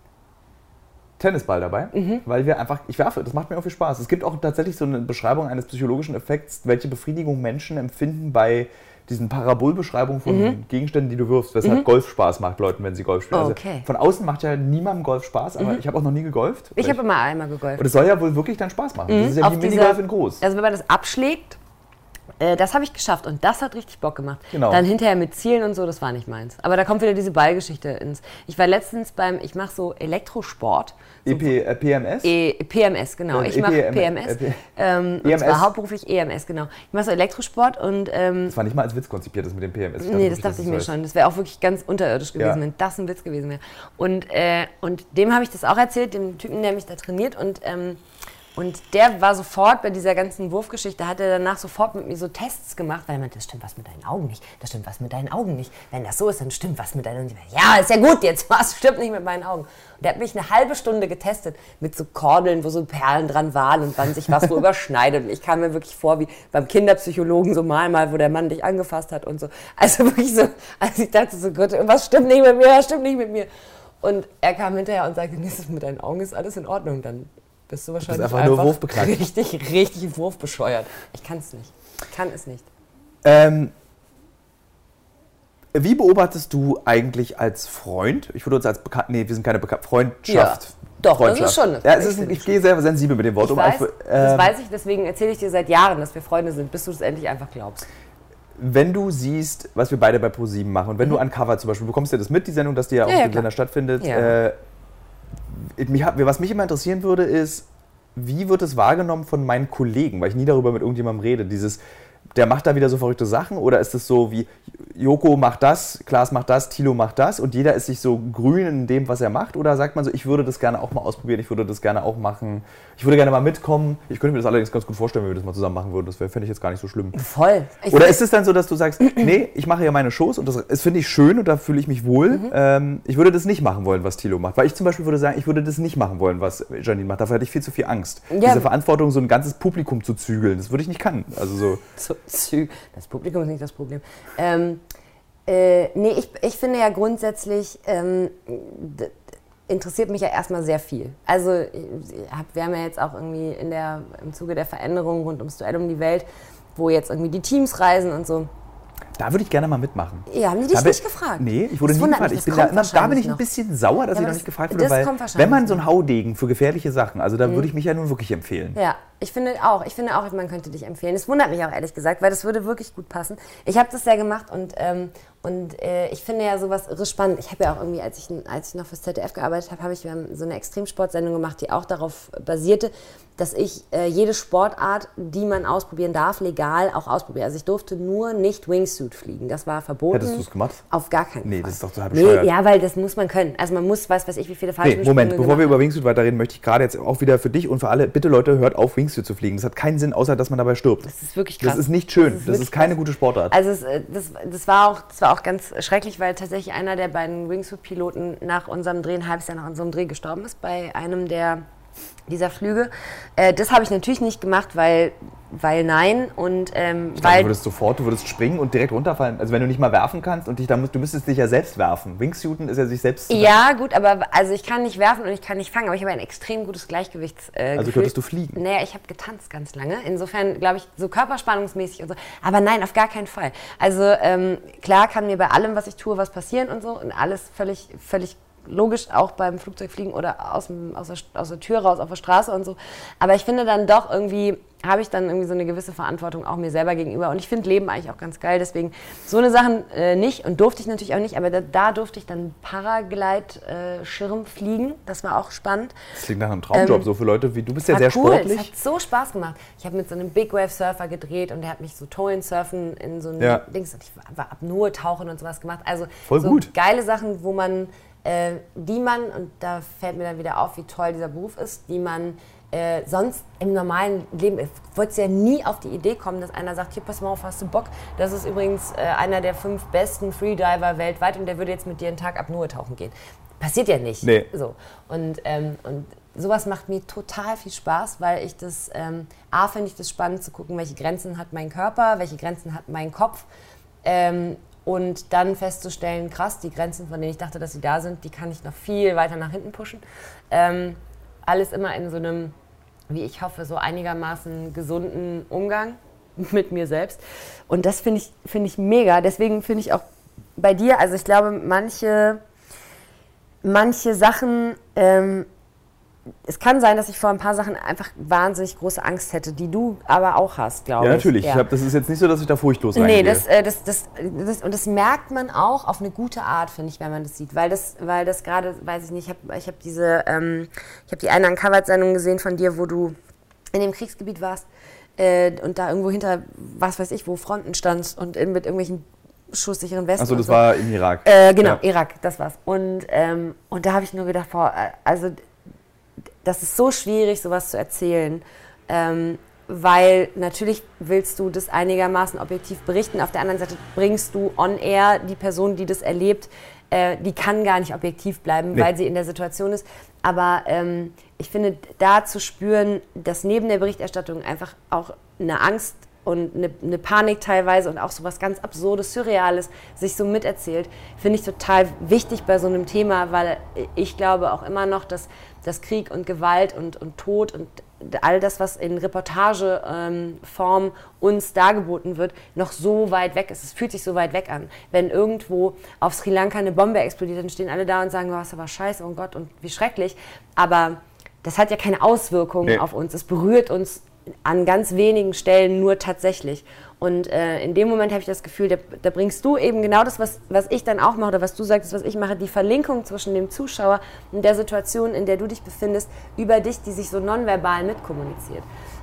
Tennisball dabei, weil ich werfe, das macht mir auch viel Spaß. Es gibt auch tatsächlich so eine Beschreibung eines psychologischen Effekts, welche Befriedigung Menschen empfinden bei diesen Parabolbeschreibungen von Gegenständen, die du wirfst, weshalb Golf Spaß macht Leuten, wenn sie Golf spielen. Oh, okay. Also von außen macht ja niemandem Golf Spaß, aber ich habe auch noch nie gegolft. Ich habe immer einmal gegolft. Und es soll ja wohl wirklich dann Spaß machen. Das ist ja wie Minigolf in groß. Also wenn man das abschlägt, das habe ich geschafft und das hat richtig Bock gemacht. Genau. Dann hinterher mit Zielen und so, das war nicht meins. Aber da kommt wieder diese Ballgeschichte ins... Ich war letztens ich mache so Elektrosport. So PMS? PMS, genau. Ich mache PMS. Und zwar hauptberuflich EMS, genau. Ich mache so Elektrosport und... das war nicht mal als Witz konzipiert, das mit dem PMS. Nee, das dachte ich mir schon. Das wäre auch wirklich ganz unterirdisch gewesen, wenn das ein Witz gewesen wäre. Und dem habe ich das auch erzählt, dem Typen, der mich da trainiert und der war sofort bei dieser ganzen Wurfgeschichte, hat er danach sofort mit mir so Tests gemacht, weil er meinte, das stimmt was mit deinen Augen nicht, das stimmt was mit deinen Augen nicht. Wenn das so ist, dann stimmt was mit deinen Augen nicht. Ja, ist ja gut, jetzt was stimmt nicht mit meinen Augen. Und der hat mich eine halbe Stunde getestet mit so Kordeln, wo so Perlen dran waren und wann sich was so überschneidet. Und ich kam mir wirklich vor wie beim Kinderpsychologen so mal, wo der Mann dich angefasst hat und so. Also wirklich so, also ich dachte so, Gott, was stimmt nicht mit mir, was stimmt nicht mit mir. Und er kam hinterher und sagte, nee, mit deinen Augen ist alles in Ordnung, dann bist du wahrscheinlich einfach nur wurfbeknackt. Richtig wurfbescheuert. Ich kann es nicht. Ich kann es nicht. Wie beobachtest du eigentlich als Freund, ich würde uns als bekannt, nee, wir sind keine Freundschaft. Ja, doch, das ist schon. Ja, ich gehe sehr sensibel mit dem Wort um. Das weiß ich, deswegen erzähle ich dir seit Jahren, dass wir Freunde sind, bis du es endlich einfach glaubst. Wenn du siehst, was wir beide bei ProSieben machen und wenn du Uncovered zum Beispiel, bekommst du das mit, die Sendung, dass die ja auf dem Sender stattfindet, was mich immer interessieren würde, ist, wie wird es wahrgenommen von meinen Kollegen, weil ich nie darüber mit irgendjemandem rede, der macht da wieder so verrückte Sachen oder ist es so wie Joko macht das, Klaas macht das, Thilo macht das und jeder ist sich so grün in dem, was er macht oder sagt man so, ich würde das gerne auch mal ausprobieren, ich würde das gerne auch machen, ich würde gerne mal mitkommen, ich könnte mir das allerdings ganz gut vorstellen, wenn wir das mal zusammen machen würden, das fände ich jetzt gar nicht so schlimm. Voll. Oder ist es dann so, dass du sagst, nee, ich mache ja meine Shows und das finde ich schön und da fühle ich mich wohl, ich würde das nicht machen wollen, was Thilo macht, weil ich zum Beispiel würde sagen, ich würde das nicht machen wollen, was Janine macht, dafür hätte ich viel zu viel Angst. Ja. Diese Verantwortung, so ein ganzes Publikum zu zügeln, das würde ich nicht können. Also so. Das Publikum ist nicht das Problem. Nee, ich finde ja grundsätzlich, interessiert mich ja erstmal sehr viel. Also wir haben ja jetzt auch irgendwie im Zuge der Veränderung rund ums Duell um die Welt, wo jetzt irgendwie die Teams reisen und so. Da würde ich gerne mal mitmachen. Ja, haben die dich nicht gefragt? Nee, ich wurde nie gefragt. Da bin ich ein bisschen sauer, dass ich noch nicht gefragt wurde, weil wenn man so ein Haudegen für gefährliche Sachen, also da würde ich mich ja nun wirklich empfehlen. Ja, ich finde auch, man könnte dich empfehlen. Es wundert mich auch ehrlich gesagt, weil das würde wirklich gut passen. Ich habe das ja gemacht und ich finde ja sowas irre spannend. Ich habe ja auch irgendwie, als ich noch fürs ZDF gearbeitet habe, wir haben so eine Extremsportsendung gemacht, die auch darauf basierte, dass ich jede Sportart, die man ausprobieren darf, legal auch ausprobiere. Also ich durfte nur nicht Wingsuit fliegen. Das war verboten. Hättest du es gemacht? Auf gar keinen Fall. Nee, das ist doch total bescheuert. Nee, ja, weil das muss man können. Also man muss, weiß ich, wie viele Fallschirmsprünge Moment, bevor wir über Wingsuit weiterreden, möchte ich gerade jetzt auch wieder für dich und für alle, bitte Leute, hört auf, Wingsuit zu fliegen. Das hat keinen Sinn, außer dass man dabei stirbt. Das ist wirklich krass. Das ist nicht schön. Das ist keine gute Sportart. Also das war auch ganz schrecklich, weil tatsächlich einer der beiden Wingsuit-Piloten nach unserem Dreh, ein halbes Jahr nach unserem Dreh gestorben ist, bei einem der dieser Flüge. Das habe ich natürlich nicht gemacht, weil nein. Und, ich glaube, du würdest springen und direkt runterfallen. Also wenn du nicht mal werfen kannst und du müsstest dich ja selbst werfen. Wingsuiten ist ja sich selbst... Ja, gut, aber also ich kann nicht werfen und ich kann nicht fangen, aber ich habe ein extrem gutes Gleichgewichtsgefühl. Also könntest du fliegen? Naja, ich habe getanzt ganz lange. Insofern, glaube ich, so körperspannungsmäßig und so. Aber nein, auf gar keinen Fall. Also klar kann mir bei allem, was ich tue, was passieren und so. Und alles völlig logisch, auch beim Flugzeugfliegen oder aus der Tür raus auf der Straße und so. Aber ich finde dann doch irgendwie, habe ich dann irgendwie so eine gewisse Verantwortung auch mir selber gegenüber. Und ich finde Leben eigentlich auch ganz geil. Deswegen so eine Sachen nicht und durfte ich natürlich auch nicht. Aber da durfte ich dann Paraglide-Schirm fliegen. Das war auch spannend. Das klingt nach einem Traumjob, so für Leute wie du. Bist ja sehr cool. sportlich. Es hat so Spaß gemacht. Ich habe mit so einem Big Wave Surfer gedreht und der hat mich so Toe-in-Surfen in so einem Dings. Und ich war Apnoe-Tauchen und sowas gemacht. Also voll so gut. Geile Sachen, wo man und da fällt mir dann wieder auf, wie toll dieser Beruf ist, die man sonst im normalen Leben, wolltest ja nie auf die Idee kommen, dass einer sagt, hier, pass mal auf, hast du Bock? Das ist übrigens einer der 5 besten Freediver weltweit und der würde jetzt mit dir einen Tag Apnoe tauchen gehen. Passiert ja nicht. Nee. So. Und sowas macht mir total viel Spaß, weil ich das, finde ich das spannend zu gucken, welche Grenzen hat mein Körper, welche Grenzen hat mein Kopf. Und dann festzustellen, krass, die Grenzen, von denen ich dachte, dass sie da sind, die kann ich noch viel weiter nach hinten pushen. Alles immer in so einem, wie ich hoffe, so einigermaßen gesunden Umgang mit mir selbst. Und das finde ich mega. Deswegen finde ich auch bei dir, also ich glaube, manche Sachen, es kann sein, dass ich vor ein paar Sachen einfach wahnsinnig große Angst hätte, die du aber auch hast, glaube ich. Ja, natürlich. Ja. Das ist jetzt nicht so, dass ich da furchtlos reingehe. Nee, und das merkt man auch auf eine gute Art, finde ich, wenn man das sieht. Weil das gerade, weiß ich nicht, ich habe die eine Uncovered-Sendung gesehen von dir, wo du in dem Kriegsgebiet warst und da irgendwo hinter, was weiß ich, wo Fronten standst und mit irgendwelchen schusssicheren Westen. Achso, das war im Irak. Genau, ja. Irak, das war's. Und da habe ich nur gedacht, boah, also das ist so schwierig, sowas zu erzählen, weil natürlich willst du das einigermaßen objektiv berichten. Auf der anderen Seite bringst du on air die Person, die das erlebt, die kann gar nicht objektiv bleiben, weil sie in der Situation ist. Aber ich finde, da zu spüren, dass neben der Berichterstattung einfach auch eine Angst und eine Panik teilweise und auch so was ganz Absurdes, Surreales sich so miterzählt, finde ich total wichtig bei so einem Thema, weil ich glaube auch immer noch, dass Krieg und Gewalt und Tod und all das, was in Reportageform uns dargeboten wird, noch so weit weg ist. Es fühlt sich so weit weg an. Wenn irgendwo auf Sri Lanka eine Bombe explodiert, dann stehen alle da und sagen, oh, ist aber scheiße, oh Gott, und wie schrecklich. Aber das hat ja keine Auswirkungen auf uns. Es berührt uns an ganz wenigen Stellen nur tatsächlich. Und in dem Moment habe ich das Gefühl, da bringst du eben genau das, was ich dann auch mache oder was du sagst, was ich mache, die Verlinkung zwischen dem Zuschauer und der Situation, in der du dich befindest, über dich, die sich so nonverbal mitkommuniziert.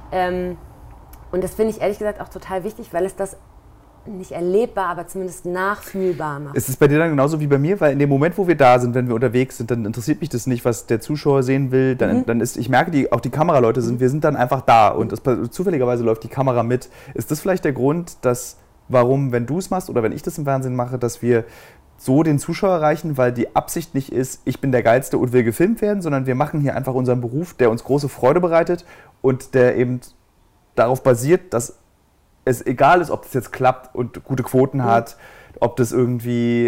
Und das finde ich ehrlich gesagt auch total wichtig, weil es das nicht erlebbar, aber zumindest nachfühlbar macht. Ist es bei dir dann genauso wie bei mir? Weil in dem Moment, wo wir da sind, wenn wir unterwegs sind, dann interessiert mich das nicht, was der Zuschauer sehen will. Dann ist, ich merke, auch die Kameraleute wir sind dann einfach da und zufälligerweise läuft die Kamera mit. Ist das vielleicht der Grund, warum, wenn du es machst oder wenn ich das im Fernsehen mache, dass wir so den Zuschauer erreichen, weil die Absicht nicht ist, ich bin der Geilste und will gefilmt werden, sondern wir machen hier einfach unseren Beruf, der uns große Freude bereitet und der eben darauf basiert, dass es egal ist, ob das jetzt klappt und gute Quoten hat, ob das irgendwie,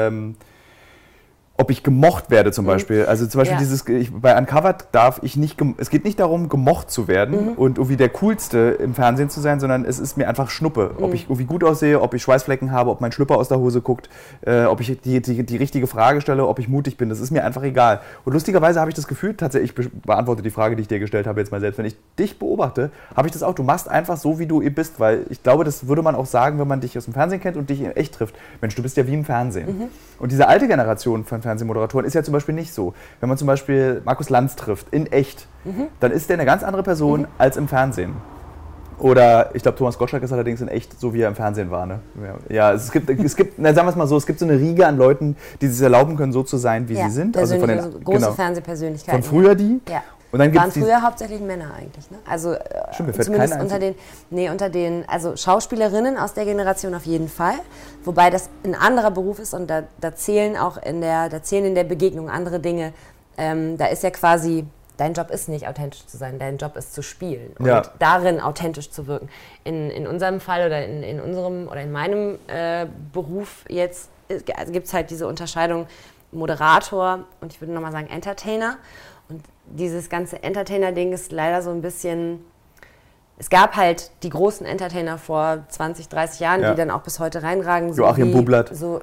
ob ich gemocht werde zum Beispiel. Also zum Beispiel bei Uncovered es geht nicht darum, gemocht zu werden und irgendwie der Coolste im Fernsehen zu sein, sondern es ist mir einfach Schnuppe. Ob ich irgendwie gut aussehe, ob ich Schweißflecken habe, ob mein Schlüpper aus der Hose guckt, ob ich die richtige Frage stelle, ob ich mutig bin, das ist mir einfach egal. Und lustigerweise habe ich das Gefühl, tatsächlich, ich beantworte die Frage, die ich dir gestellt habe jetzt mal selbst, wenn ich dich beobachte, habe ich das auch, du machst einfach so, wie du bist, weil ich glaube, das würde man auch sagen, wenn man dich aus dem Fernsehen kennt und dich in echt trifft. Mensch, du bist ja wie im Fernsehen. Und diese alte Generation von Fernsehmoderatoren ist ja zum Beispiel nicht so. Wenn man zum Beispiel Markus Lanz trifft, in echt, dann ist der eine ganz andere Person als im Fernsehen. Oder ich glaube, Thomas Gottschalk ist allerdings in echt so, wie er im Fernsehen war. Ne? Ja, es gibt sagen wir es mal so, es gibt so eine Riege an Leuten, die sich erlauben können, so zu sein, wie sie sind. Also von den große Fernsehpersönlichkeiten. Von früher die. Ja. Und dann waren früher hauptsächlich Männer eigentlich, ne? Also zumindest unter den Schauspielerinnen aus der Generation auf jeden Fall, wobei das ein anderer Beruf ist und da zählen in der Begegnung andere Dinge. Da ist ja quasi dein Job ist nicht authentisch zu sein, dein Job ist zu spielen und Ja. darin authentisch zu wirken. In unserem Fall oder in unserem oder in meinem Beruf jetzt gibt es halt diese Unterscheidung Moderator und ich würde nochmal sagen Entertainer. Und dieses ganze Entertainer-Ding ist leider so ein bisschen... Es gab halt die großen Entertainer vor 20, 30 Jahren, die dann auch bis heute reinragen. So Joachim Bublatt. So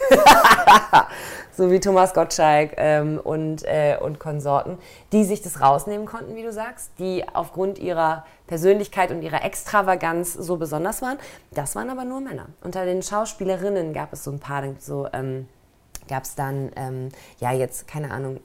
wie Thomas Gottschalk und Konsorten, die sich das rausnehmen konnten, wie du sagst, die aufgrund ihrer Persönlichkeit und ihrer Extravaganz so besonders waren. Das waren aber nur Männer. Unter den Schauspielerinnen gab es so ein paar, so... gab es dann, jetzt, keine Ahnung,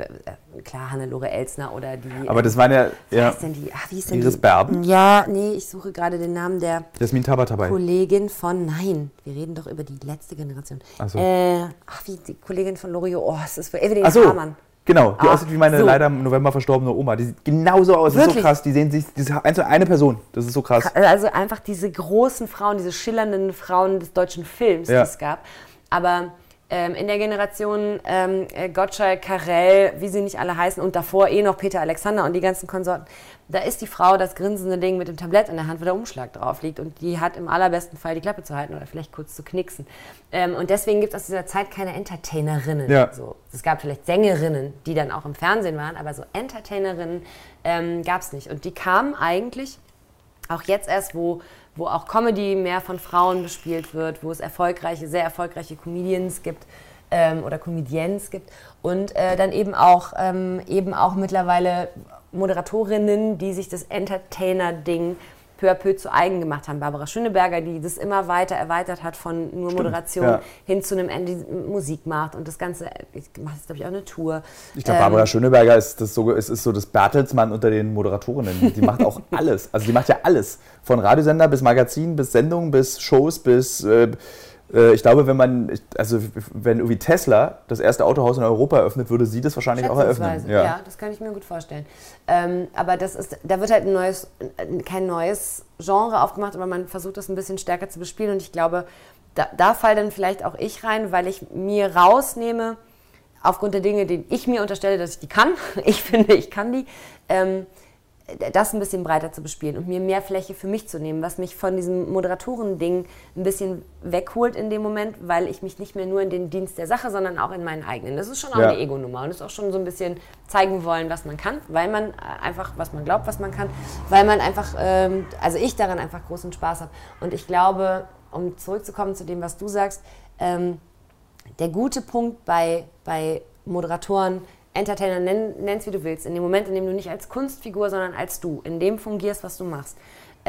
klar, Hannelore Elsner oder die... Aber das waren ja... Wie heißt denn die? Wie ist denn Iris die? Berben? Ja, nee, ich suche gerade den Namen der Jasmin Tabatabai. Kollegin von... Nein, wir reden doch über die letzte Generation. Ach so. Wie die Kollegin von Loriot. Oh, es ist für Evelyn Ach so. Hamann. Genau, die aussieht wie meine so. leider im November verstorbene Oma. Die sieht genauso aus, das ist so Wirklich? krass. Die sehen sich, das ist eine Person, das ist so krass. Also einfach diese großen Frauen, diese schillernden Frauen des deutschen Films, die es gab. Aber... in der Generation Gottschalk, Carell, wie sie nicht alle heißen und davor noch Peter Alexander und die ganzen Konsorten, da ist die Frau das grinsende Ding mit dem Tablett in der Hand, wo der Umschlag drauf liegt und die hat im allerbesten Fall die Klappe zu halten oder vielleicht kurz zu knixen. Und deswegen gibt es aus dieser Zeit keine Entertainerinnen. Ja. So. Es gab vielleicht Sängerinnen, die dann auch im Fernsehen waren, aber so Entertainerinnen gab es nicht. Und die kamen eigentlich auch jetzt erst, wo auch Comedy mehr von Frauen bespielt wird, wo es sehr erfolgreiche Comedians gibt oder Comedians gibt und dann eben auch mittlerweile Moderatorinnen, die sich das Entertainer-Ding peu à peu zu eigen gemacht haben. Barbara Schöneberger, die das immer weiter erweitert hat von nur Moderation hin zu einem Ende, die Musik macht und das Ganze, macht jetzt glaube ich auch eine Tour. Ich glaube, Barbara Schöneberger ist so das Bertelsmann unter den Moderatorinnen. Die macht auch alles. Also die macht ja alles. Von Radiosender bis Magazin, bis Sendung, bis Shows, bis... ich glaube, wenn irgendwie Tesla das erste Autohaus in Europa eröffnet, würde sie das wahrscheinlich auch eröffnen. Ja, das kann ich mir gut vorstellen. Aber da wird halt kein neues Genre aufgemacht, aber man versucht das ein bisschen stärker zu bespielen. Und ich glaube, da falle dann vielleicht auch ich rein, weil ich mir rausnehme, aufgrund der Dinge, die ich mir unterstelle, dass ich die kann. Ich finde, ich kann die. Das ein bisschen breiter zu bespielen und mir mehr Fläche für mich zu nehmen, was mich von diesem Moderatoren-Ding ein bisschen wegholt in dem Moment, weil ich mich nicht mehr nur in den Dienst der Sache, sondern auch in meinen eigenen. Das ist schon auch eine Ego-Nummer und ist auch schon so ein bisschen zeigen wollen, was man kann, weil man einfach, was man glaubt, was man kann, weil man einfach, ich daran einfach großen Spaß habe. Und ich glaube, um zurückzukommen zu dem, was du sagst, der gute Punkt bei Moderatoren, Entertainer, nenn's wie du willst, in dem Moment, in dem du nicht als Kunstfigur, sondern als du, in dem fungierst, was du machst,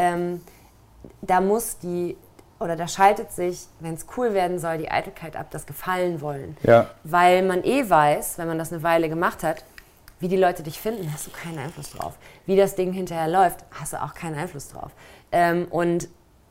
da schaltet sich, wenn es cool werden soll, die Eitelkeit ab, das Gefallen wollen. Ja. Weil man weiß, wenn man das eine Weile gemacht hat, wie die Leute dich finden, hast du keinen Einfluss drauf. Wie das Ding hinterher läuft, hast du auch keinen Einfluss drauf. Und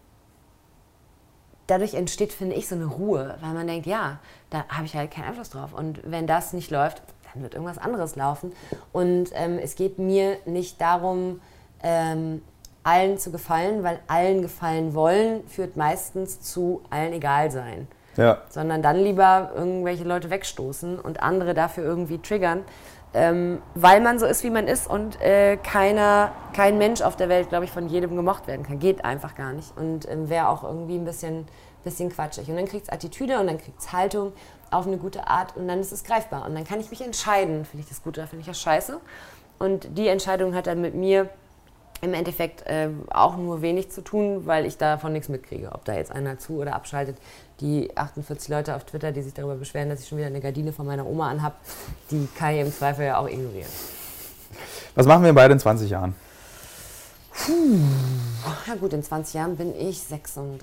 dadurch entsteht, finde ich, so eine Ruhe, weil man denkt, ja, da habe ich halt keinen Einfluss drauf. Und wenn das nicht läuft, dann wird irgendwas anderes laufen. Und es geht mir nicht darum, allen zu gefallen, weil allen gefallen wollen, führt meistens zu allen egal sein. Ja. Sondern dann lieber irgendwelche Leute wegstoßen und andere dafür irgendwie triggern, weil man so ist, wie man ist und kein Mensch auf der Welt, glaube ich, von jedem gemocht werden kann. Geht einfach gar nicht und wäre auch irgendwie ein bisschen quatschig. Und dann kriegt es Attitüde und dann kriegt es Haltung auf eine gute Art und dann ist es greifbar. Und dann kann ich mich entscheiden, finde ich das gut oder finde ich das scheiße. Und die Entscheidung hat dann mit mir im Endeffekt auch nur wenig zu tun, weil ich davon nichts mitkriege. Ob da jetzt einer zu- oder abschaltet. Die 48 Leute auf Twitter, die sich darüber beschweren, dass ich schon wieder eine Gardine von meiner Oma anhab, die kann ich im Zweifel ja auch ignorieren. Was machen wir beide in 20 Jahren? Ja gut, in 20 Jahren bin ich 36,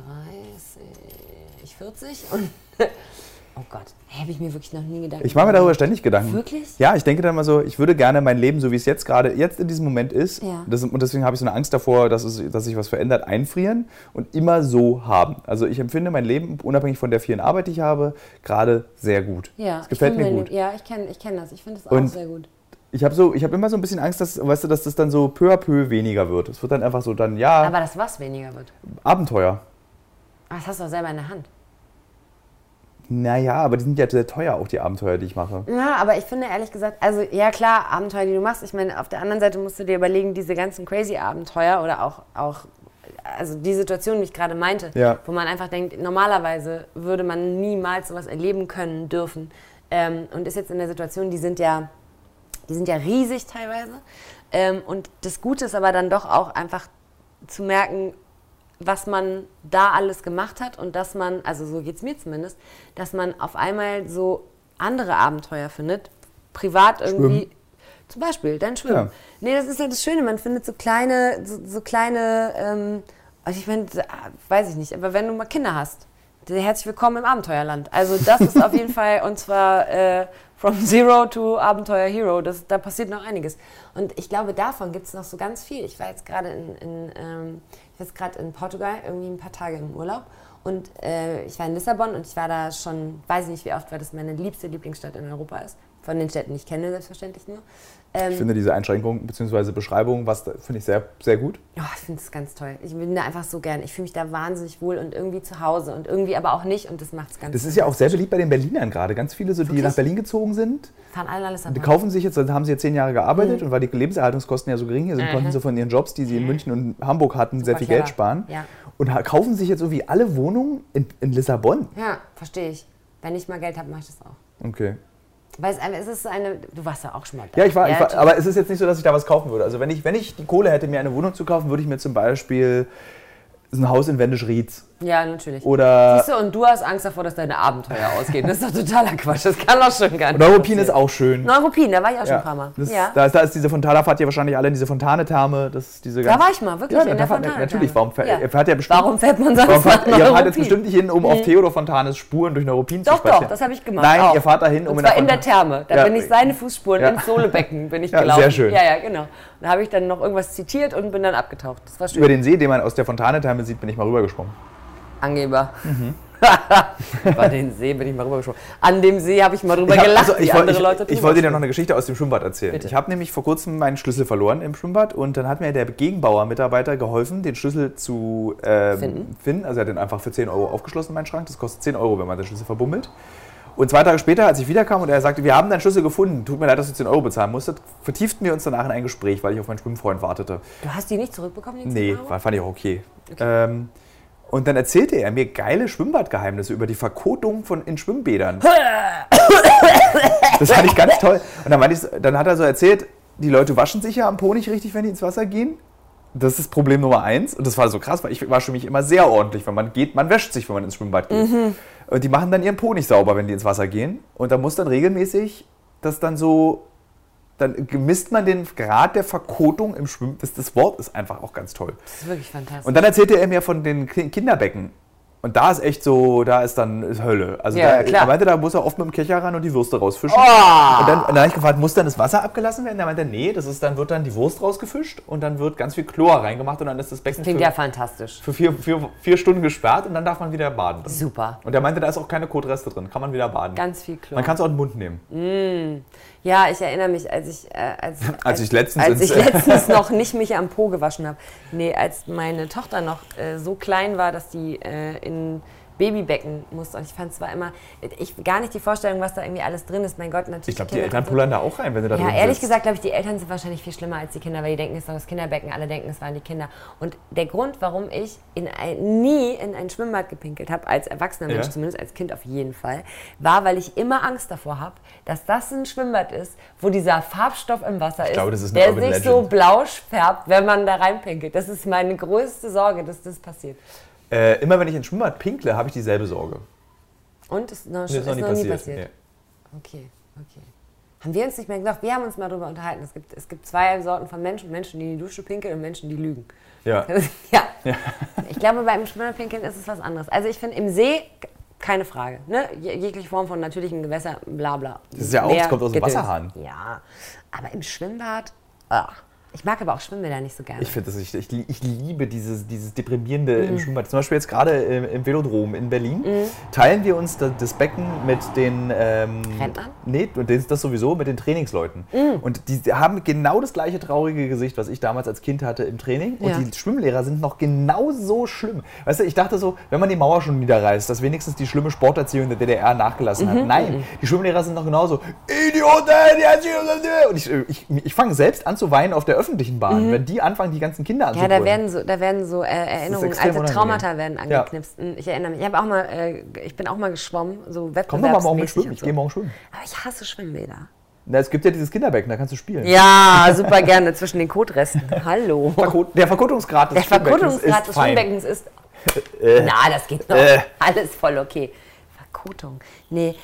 40 und oh Gott, habe ich mir wirklich noch nie Gedanken gemacht. Ich mache mir darüber ständig Gedanken. Wirklich? Ja, ich denke dann mal so, ich würde gerne mein Leben, so wie es jetzt in diesem Moment ist, ja. Und deswegen habe ich so eine Angst davor, dass sich was verändert, einfrieren und immer so haben. Also ich empfinde mein Leben, unabhängig von der vielen Arbeit, die ich habe, gerade sehr gut. Ja, das gefällt mir gut. Ja, ich kenn das. Ich finde es auch sehr gut. Ich habe immer so ein bisschen Angst, dass das dann so peu à peu weniger wird. Es wird dann einfach so dann, ja... Aber dass was weniger wird? Abenteuer. Aber das hast du doch selber in der Hand. Naja, aber die sind ja sehr teuer, auch die Abenteuer, die ich mache. Ja, aber ich finde ehrlich gesagt, also ja klar, Abenteuer, die du machst. Ich meine, auf der anderen Seite musst du dir überlegen, diese ganzen crazy Abenteuer oder auch also die Situation, die ich gerade meinte, wo man einfach denkt, normalerweise würde man niemals sowas erleben können, dürfen. Und ist jetzt in der Situation, die sind ja riesig teilweise. Und das Gute ist aber dann doch auch einfach zu merken, was man da alles gemacht hat und dass man, also so geht es mir zumindest, dass man auf einmal so andere Abenteuer findet, privat irgendwie, Schwimmen. Zum Beispiel, dann Schwimmen. Ja. Nee, das ist ja das Schöne, man findet so kleine, also ich meine, weiß ich nicht, aber wenn du mal Kinder hast, herzlich willkommen im Abenteuerland. Also das ist auf jeden Fall, und zwar from Zero to Abenteuer Hero, da passiert noch einiges. Und ich glaube, davon gibt es noch so ganz viel. Ich war jetzt gerade in Portugal, irgendwie ein paar Tage im Urlaub. Und ich war in Lissabon und ich war da schon, weiß ich nicht wie oft, weil das meine liebste Lieblingsstadt in Europa ist. Von den Städten, die ich kenne, selbstverständlich nur. Ich finde diese Einschränkung bzw. Beschreibung, finde ich sehr, sehr gut. Oh, ich finde es ganz toll. Ich bin da einfach so gern. Ich fühle mich da wahnsinnig wohl und irgendwie zu Hause und irgendwie aber auch nicht und das macht es ganz Das ist ja auch sehr beliebt bei den Berlinern gerade. Ganz viele, so, die nach Berlin gezogen sind. Fahren alle nach Lissabon. Die kaufen sich jetzt, haben sie jetzt 10 Jahre gearbeitet und weil die Lebenserhaltungskosten ja so gering hier sind, konnten sie von ihren Jobs, die sie in München und Hamburg hatten, super sehr viel Geld sparen. Ja. Und kaufen sich jetzt irgendwie alle Wohnungen in Lissabon. Ja, verstehe ich. Wenn ich mal Geld habe, mache ich das auch. Okay. Weil es ist du warst ja auch schon mal da. Ja, ich war, aber es ist jetzt nicht so, dass ich da was kaufen würde. Also wenn ich die Kohle hätte, mir eine Wohnung zu kaufen, würde ich mir zum Beispiel ein Haus in Wendisch-Rietz. Ja, natürlich. Oder siehst du, und du hast Angst davor, dass deine Abenteuer ausgehen. Das ist doch totaler Quatsch. Das kann doch schon gar nicht. Neuruppin ist auch schön. Neuruppin, da war ich auch schon ein paar Mal. Da ist diese Fontana, fahrt ihr wahrscheinlich alle in diese Fontane-Therme. Da war ich mal, wirklich, in der Fontane. Natürlich, warum fährt man sonst nach Neuruppin? Ihr fahrt jetzt bestimmt nicht hin, um auf Theodor Fontanes Spuren durch Neuruppin zu spazieren. Doch, das habe ich gemacht. Nein, ihr fahrt dahin, um in der Therme. Da bin ich seine Fußspuren ins Sohlebecken gelaufen. Sehr schön. Ja, genau. Da habe ich dann noch irgendwas zitiert und bin dann abgetaucht. Das war schön. Über den See, den man aus der Fontane-Therme sieht, bin ich mal rübergesprungen. Angeber. Über den See bin ich mal rübergesprungen. An dem See habe ich mal drüber gelacht, ich wollte dir noch eine Geschichte aus dem Schwimmbad erzählen. Bitte. Ich habe nämlich vor kurzem meinen Schlüssel verloren im Schwimmbad und dann hat mir der Gegenbauer-Mitarbeiter geholfen, den Schlüssel zu finden. Also er hat den einfach für 10 Euro aufgeschlossen in meinen Schrank. Das kostet 10 Euro, wenn man den Schlüssel verbummelt. Und 2 Tage später, als ich wiederkam und er sagte, wir haben deinen Schlüssel gefunden, tut mir leid, dass du 10 Euro bezahlen musstest, vertieften wir uns danach in ein Gespräch, weil ich auf meinen Schwimmfreund wartete. Du hast die nicht zurückbekommen, die 10 Nee, Euro? fand ich auch okay. Und dann erzählte er mir geile Schwimmbadgeheimnisse über die Verkotung in Schwimmbädern. Das fand ich ganz toll. Und dann hat er so erzählt, die Leute waschen sich ja am Po nicht richtig, wenn die ins Wasser gehen. Das ist Problem Nummer 1. Und das war so krass, weil ich wasche mich immer sehr ordentlich. Wenn man geht, man wäscht sich, wenn man ins Schwimmbad geht. Mhm. Und die machen dann ihren Po nicht sauber, wenn die ins Wasser gehen. Und da muss dann regelmäßig das dann so... Dann misst man den Grad der Verkotung im Schwimmen. Das Wort ist einfach auch ganz toll. Das ist wirklich fantastisch. Und dann erzählte er mir von den Kinderbecken. Und da ist echt so, da ist dann Hölle. Also ja, er meinte, da muss er oft mit dem Kescher ran und die Würste rausfischen. Oh! Und dann habe ich gefragt, muss dann das Wasser abgelassen werden? Er meinte, nee, wird dann die Wurst rausgefischt und dann wird ganz viel Chlor reingemacht und dann ist das Becken fantastisch. Für 4 Stunden gesperrt und dann darf man wieder baden. Drin. Super. Und er meinte, da ist auch keine Kotreste drin, kann man wieder baden. Ganz viel Chlor. Man kann es auch in den Mund nehmen. Mm. Ja, ich erinnere mich, als ich letztens noch nicht mich am Po gewaschen habe. Nee, als meine Tochter noch so klein war, dass die in Babybecken musste. Und ich fand es war immer, gar nicht die Vorstellung, was da irgendwie alles drin ist. Mein Gott, natürlich. Ich glaube, die Eltern pullern da auch rein, wenn du da drin bist. Ja, ehrlich gesagt, glaube ich, die Eltern sind wahrscheinlich viel schlimmer als die Kinder, weil die denken, es ist doch das Kinderbecken, alle denken, es waren die Kinder. Und der Grund, warum ich nie in ein Schwimmbad gepinkelt habe, als erwachsener Mensch, zumindest als Kind auf jeden Fall, war, weil ich immer Angst davor habe, dass das ein Schwimmbad ist, wo dieser Farbstoff im Wasser der sich so blau färbt, wenn man da reinpinkelt. Das ist meine größte Sorge, dass das passiert. Immer wenn ich ins Schwimmbad pinkle, habe ich dieselbe Sorge. Und? Ist noch nie passiert? Nee. Okay. Haben wir uns nicht mehr gesagt? Wir haben uns mal darüber unterhalten. Es gibt 2 Sorten von Menschen. Menschen, die in die Dusche pinkeln und Menschen, die lügen. Ja. Ja. Ich glaube, beim Schwimmbadpinkeln ist es was anderes. Also ich finde, im See, keine Frage. Ne? Jegliche Form von natürlichem Gewässer, bla bla. Das ist ja auch, es kommt aus dem Wasserhahn. Ja, aber im Schwimmbad, Ich mag aber auch Schwimmbäder nicht so gerne. Ich liebe dieses Deprimierende im Schwimmbad. Zum Beispiel jetzt gerade im Velodrom in Berlin teilen wir uns das Becken mit den Rentnern? Nee, das sowieso mit den Trainingsleuten. Und die haben genau das gleiche traurige Gesicht, was ich damals als Kind hatte im Training. Und die Schwimmlehrer sind noch genauso schlimm. Weißt du, ich dachte so, wenn man die Mauer schon niederreißt, dass wenigstens die schlimme Sporterziehung der DDR nachgelassen hat. Nein, die Schwimmlehrer sind noch genauso Idioten! Und ich fange selbst an zu weinen auf der öffentlichen Bahn, wenn die anfangen, die ganzen Kinder anzubrüllen. Ja, da werden so Erinnerungen, alte Traumata werden angeknipst. Ja. Ich erinnere mich. Ich bin auch mal geschwommen, so wettbewerbsmäßig. Komm doch mal morgen mit schwimmen, ich gehe morgen schwimmen. Aber ich hasse Schwimmbäder. Na, es gibt ja dieses Kinderbecken, da kannst du spielen. Ja, super gerne, zwischen den Kotresten. Hallo. Der Verkotungsgrad des Schwimmbeckens ist... Na, das geht noch. Alles voll okay. Verkotung. Nee,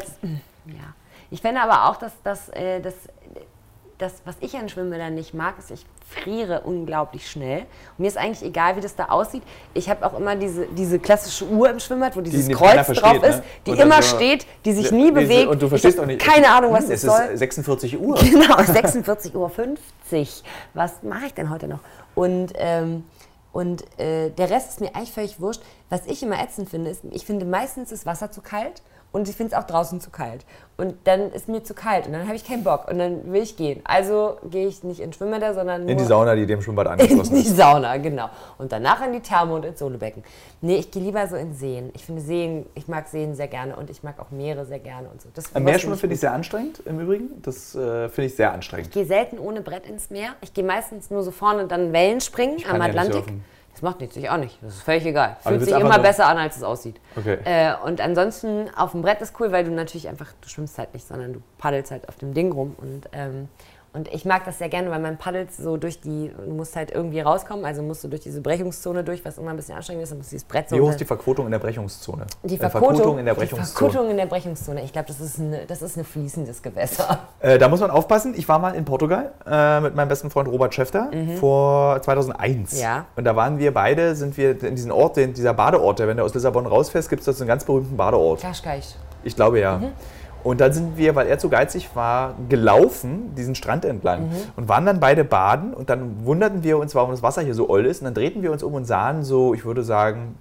ich finde aber auch, dass das, was ich an Schwimmbädern nicht mag, ist, ich friere unglaublich schnell. Und mir ist eigentlich egal, wie das da aussieht. Ich habe auch immer diese klassische Uhr im Schwimmbad, wo dieses Kreuz drauf ist, die immer steht, die sich nie bewegt. Und du verstehst auch nicht. Keine Ahnung, was das soll. Es ist 46 Uhr. Genau, 46:50 Uhr. Was mache ich denn heute noch? Und der Rest ist mir eigentlich völlig wurscht. Was ich immer ätzend finde, ist, ich finde meistens das Wasser zu kalt. Und ich finde es auch draußen zu kalt. Und dann ist mir zu kalt und dann habe ich keinen Bock und dann will ich gehen. Also gehe ich nicht in Schwimmbäder, sondern nur... In die Sauna, die dem Schwimmbad angeschlossen ist. In die Sauna, genau. Und danach in die Therme und ins Sohlebecken. Nee, ich gehe lieber so in Seen. Ich mag Seen sehr gerne und ich mag auch Meere sehr gerne und so. Meerschwimmen finde ich sehr anstrengend im Übrigen. Das finde ich sehr anstrengend. Ich gehe selten ohne Brett ins Meer. Ich gehe meistens nur so vorne dann Wellen springen am Atlantik. Das macht nichts, ich auch nicht. Das ist völlig egal. Fühlt sich immer besser an, als es aussieht. Okay. Und ansonsten auf dem Brett ist cool, weil du natürlich einfach, du schwimmst halt nicht, sondern du paddelst halt auf dem Ding rum. Und ich mag das sehr gerne, weil man paddelt so du musst halt irgendwie rauskommen, also musst du durch diese Brechungszone durch, was immer ein bisschen anstrengend ist, dann musst du dieses Brett so... Wie hoch ist die Verquotung in der Brechungszone? Die Verquotung in der Brechungszone. Ich glaube, das ist ein fließendes Gewässer. Da muss man aufpassen. Ich war mal in Portugal mit meinem besten Freund Robert Schäfter vor 2001. Ja. Und da waren wir beide, sind wir in diesen Ort, dieser Badeort, wenn du aus Lissabon rausfährst, gibt es da einen ganz berühmten Badeort. Cascais. Ich glaube, ja. Und dann sind wir, weil er zu geizig war, gelaufen, diesen Strand entlang. Und waren dann beide baden und dann wunderten wir uns, warum das Wasser hier so oll ist. Und dann drehten wir uns um und sahen so, ich würde sagen,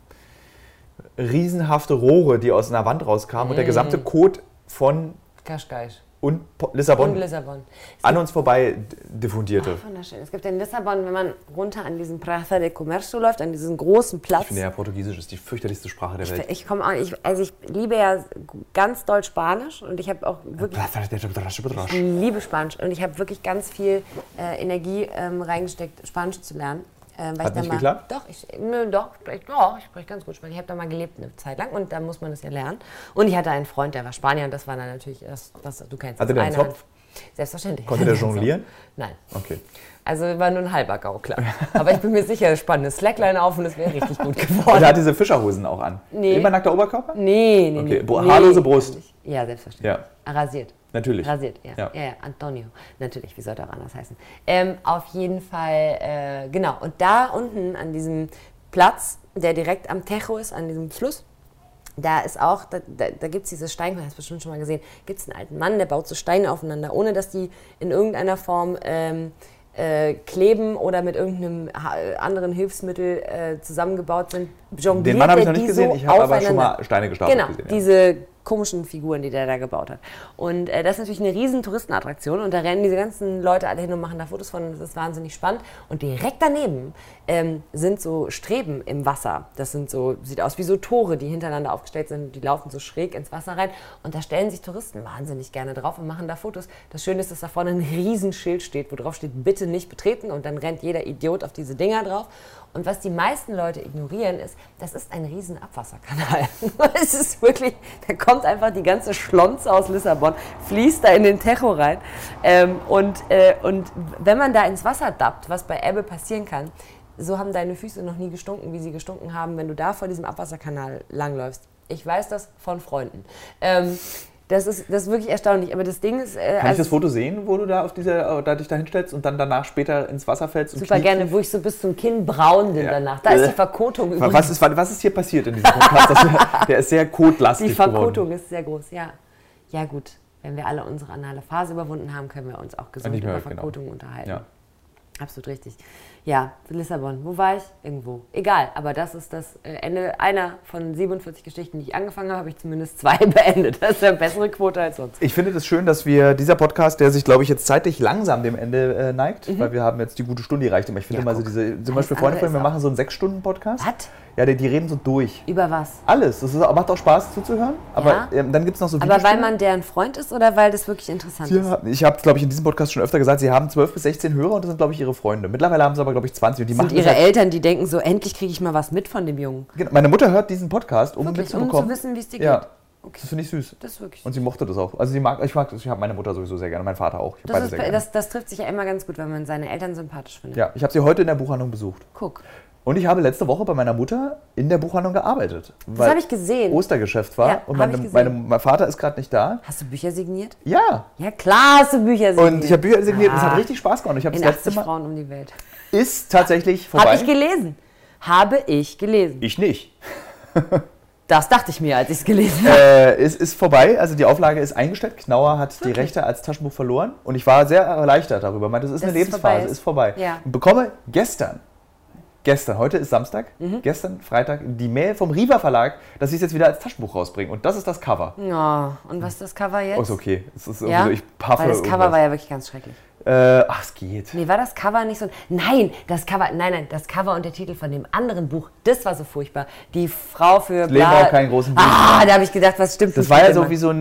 riesenhafte Rohre, die aus einer Wand rauskamen. Und der gesamte Kot von Cascais und Lissabon, an uns vorbei diffundierte. Ach, wunderschön. Es gibt in Lissabon, wenn man runter an diesen Praça de Comércio läuft, an diesen großen Platz. Ich finde ja, Portugiesisch ist die fürchterlichste Sprache der Welt. Ich liebe ja ganz doll Spanisch und ich habe auch wirklich... Ich liebe Spanisch und ich habe wirklich ganz viel Energie reingesteckt, Spanisch zu lernen. Hat nicht geklappt? Doch, ich spreche ganz gut Spanisch. Ich habe da mal gelebt eine Zeit lang und da muss man das ja lernen. Und ich hatte einen Freund, der war Spanier und das war dann natürlich, du kennst das. Hatte der einen Zopf? Selbstverständlich. Konnte der jonglieren? Nein. Okay. Also war nur ein halber Gaukler. Aber ich bin mir sicher, spannendes Slackline auf und es wäre richtig gut geworden. Und er hat diese Fischerhosen auch an? Nee. Immer nackter Oberkörper? Nee. Okay. Haarlose Brust? Ja, selbstverständlich. Ja. Rasiert. Natürlich. Rasiert, ja. Ja, Antonio. Natürlich, wie sollte auch anders heißen. Auf jeden Fall, genau. Und da unten an diesem Platz, der direkt am Tejo ist, an diesem Fluss, da ist auch, da gibt es diese Steine, hast du bestimmt schon mal gesehen, gibt es einen alten Mann, der baut so Steine aufeinander, ohne dass die in irgendeiner Form kleben oder mit irgendeinem anderen Hilfsmittel zusammengebaut sind. Den Mann habe ich noch nicht gesehen, ich habe aber schon mal Steine gestapelt gesehen. Genau, diese komischen Figuren, die der da gebaut hat. Und das ist natürlich eine riesen Touristenattraktion und da rennen diese ganzen Leute alle hin und machen da Fotos von und das ist wahnsinnig spannend. Und direkt daneben sind so Streben im Wasser. Das sind so, sieht aus wie so Tore, die hintereinander aufgestellt sind, die laufen so schräg ins Wasser rein und da stellen sich Touristen wahnsinnig gerne drauf und machen da Fotos. Das Schöne ist, dass da vorne ein Riesenschild steht, wo drauf steht, bitte nicht betreten und dann rennt jeder Idiot auf diese Dinger drauf. Und was die meisten Leute ignorieren ist, das ist ein riesen Abwasserkanal. Es ist wirklich, da kommt einfach die ganze Schlonze aus Lissabon, fließt da in den Tejo rein. Und wenn man da ins Wasser dappt, was bei Ebbe passieren kann, so haben deine Füße noch nie gestunken, wie sie gestunken haben, wenn du da vor diesem Abwasserkanal langläufst. Ich weiß das von Freunden. Das ist wirklich erstaunlich, aber das Ding ist... Kann ich das Foto sehen, wo du da dich da hinstellst und dann danach später ins Wasser fällst? Und super gerne, wo ich so bis zum Kinn braun bin danach. Da ist die Verkotung übrigens. Was ist hier passiert in diesem Podcast? Der ist sehr kotlastig geworden. Die Verkotung ist sehr groß, ja. Ja gut, wenn wir alle unsere anale Phase überwunden haben, können wir uns auch gesund über Verkotung unterhalten. Ja. Absolut richtig. Ja, Lissabon. Wo war ich? Irgendwo. Egal, aber das ist das Ende einer von 47 Geschichten, die ich angefangen habe, habe ich zumindest 2 beendet. Das ist eine bessere Quote als sonst. Ich finde es schön, dass wir dieser Podcast, der sich, glaube ich, jetzt zeitlich langsam dem Ende neigt, weil wir haben jetzt die gute Stunde erreicht. Aber ich finde mal so diese, zum Beispiel Freunde von mir machen so einen 6-Stunden-Podcast. Was? Ja, die reden so durch. Über was? Alles. Das macht auch Spaß zuzuhören. Aber dann gibt es noch so Aber weil man deren Freund ist oder weil das wirklich interessant ist? Ich habe, glaube ich, in diesem Podcast schon öfter gesagt, sie haben 12 bis 16 Hörer und das sind, glaube ich, ihre Freunde. Mittlerweile haben sie aber, glaube ich, 20. Und die sind ihre Eltern, die denken so, endlich kriege ich mal was mit von dem Jungen. Genau. Meine Mutter hört diesen Podcast, um wirklich, mitzubekommen. um zu wissen, wie es dir ja. geht. Okay. Das finde ich süß. Das ist wirklich und sie mochte das auch. Also ich habe meine Mutter sowieso sehr gerne, mein Vater auch. Das trifft sich ja immer ganz gut, wenn man seine Eltern sympathisch findet. Ja, ich habe sie heute in der Buchhandlung besucht. Guck. Und ich habe letzte Woche bei meiner Mutter in der Buchhandlung gearbeitet. Das habe ich gesehen. Ostergeschäft war. Ja, und mein Vater ist gerade nicht da. Hast du Bücher signiert? Ja. Ja, klar hast du Bücher signiert. Und ich habe Bücher signiert und es hat richtig Spaß gemacht. Ich in 80 Frauen um die Welt. Ist tatsächlich vorbei. Habe ich gelesen. Ich nicht. Das dachte ich mir, als ich es gelesen habe. Es ist vorbei, also die Auflage ist eingestellt. Knauer hat die Rechte als Taschenbuch verloren. Und ich war sehr erleichtert darüber. Das ist eine Lebensphase, ist vorbei. Ja. Und bekomme gestern, heute ist Samstag, gestern, Freitag, die Mail vom Riva Verlag, dass sie es jetzt wieder als Taschenbuch rausbringen. Und das ist das Cover. Ja, und was ist das Cover jetzt? Oh, ist okay. Es ist ja? so, ich paffe weil das Cover irgendwas. war ja wirklich ganz schrecklich. Es geht. Nee, war das Cover nicht so... Nein, das Cover und der Titel von dem anderen Buch, das war so furchtbar. Die Frau für... Leben braucht keinen großen Buch. Da habe ich gedacht, was stimmt das nicht. Das war ja so wie so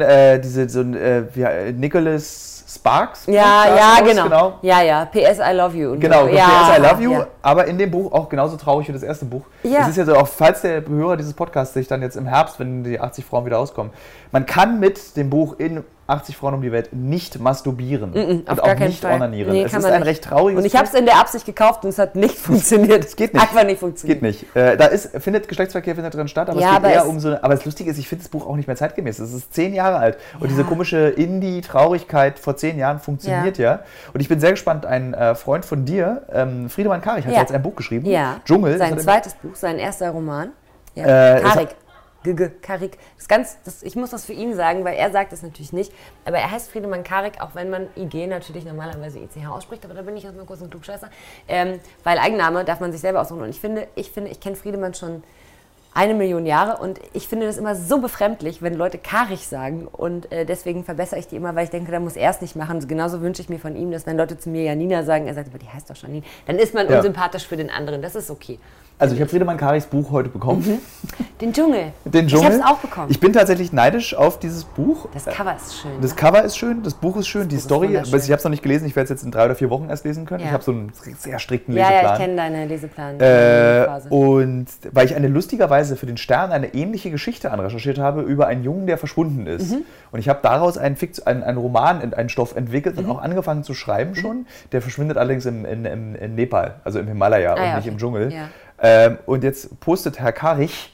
ein Nicholas Sparks. Ja, genau. Ja, PS I Love You. Und genau, ja, PS I Love You, ja. Aber in dem Buch auch genauso traurig wie das erste Buch. Ja. Es ist ja so, auch falls der Hörer dieses Podcasts sich dann jetzt im Herbst, wenn die 80 Frauen wieder rauskommen, man kann mit dem Buch in 80 Frauen um die Welt nicht masturbieren und auch nicht onanieren. Nee, es ist ein recht trauriges Und ich habe es in der Absicht gekauft und es hat nicht funktioniert. Es geht nicht. Einfach nicht funktioniert. Geht nicht. Geschlechtsverkehr findet drin statt, aber es geht eher um so... Aber das Lustige ist, ich finde das Buch auch nicht mehr zeitgemäß. Es ist 10 Jahre alt und diese komische Indie-Traurigkeit vor 10 Jahren funktioniert ja. Und ich bin sehr gespannt, ein Freund von dir, Friedemann Karich, hat jetzt ein Buch geschrieben. Ja. Dschungel. Sein zweites Buch, sein erster Roman. Ja. Karik. Ich muss das für ihn sagen, weil er sagt es natürlich nicht. Aber er heißt Friedemann Karik, auch wenn man IG natürlich normalerweise ICH ausspricht. Aber da bin ich erstmal kurz ein Klugscheißer. Weil Eigenname darf man sich selber aussuchen. Und ich kenne Friedemann schon 1 Million Jahre. Und ich finde das immer so befremdlich, wenn Leute Karich sagen. Und deswegen verbessere ich die immer, weil ich denke, da muss er es nicht machen. Also genauso wünsche ich mir von ihm, dass wenn Leute zu mir Janina sagen, er sagt, aber die heißt doch Janine, dann ist man unsympathisch für den anderen. Das ist okay. Also ich habe Friedemann Karichs Buch heute bekommen. Den Dschungel. Ich habe es auch bekommen. Ich bin tatsächlich neidisch auf dieses Buch. Das Cover ist schön. Das Cover ist schön, das Buch ist schön, die Story, ich habe es noch nicht gelesen, ich werde es jetzt in 3 oder 4 Wochen erst lesen können. Ja. Ich habe so einen sehr strikten Leseplan. Ja, ich kenne deine Leseplan. Und weil ich lustigerweise für den Stern eine ähnliche Geschichte anrecherchiert habe über einen Jungen, der verschwunden ist. Und ich habe daraus einen Roman, einen Stoff entwickelt und auch angefangen zu schreiben schon. Der verschwindet allerdings in Nepal, also im Himalaya und nicht im Dschungel. Ja. Und jetzt postet Herr Karik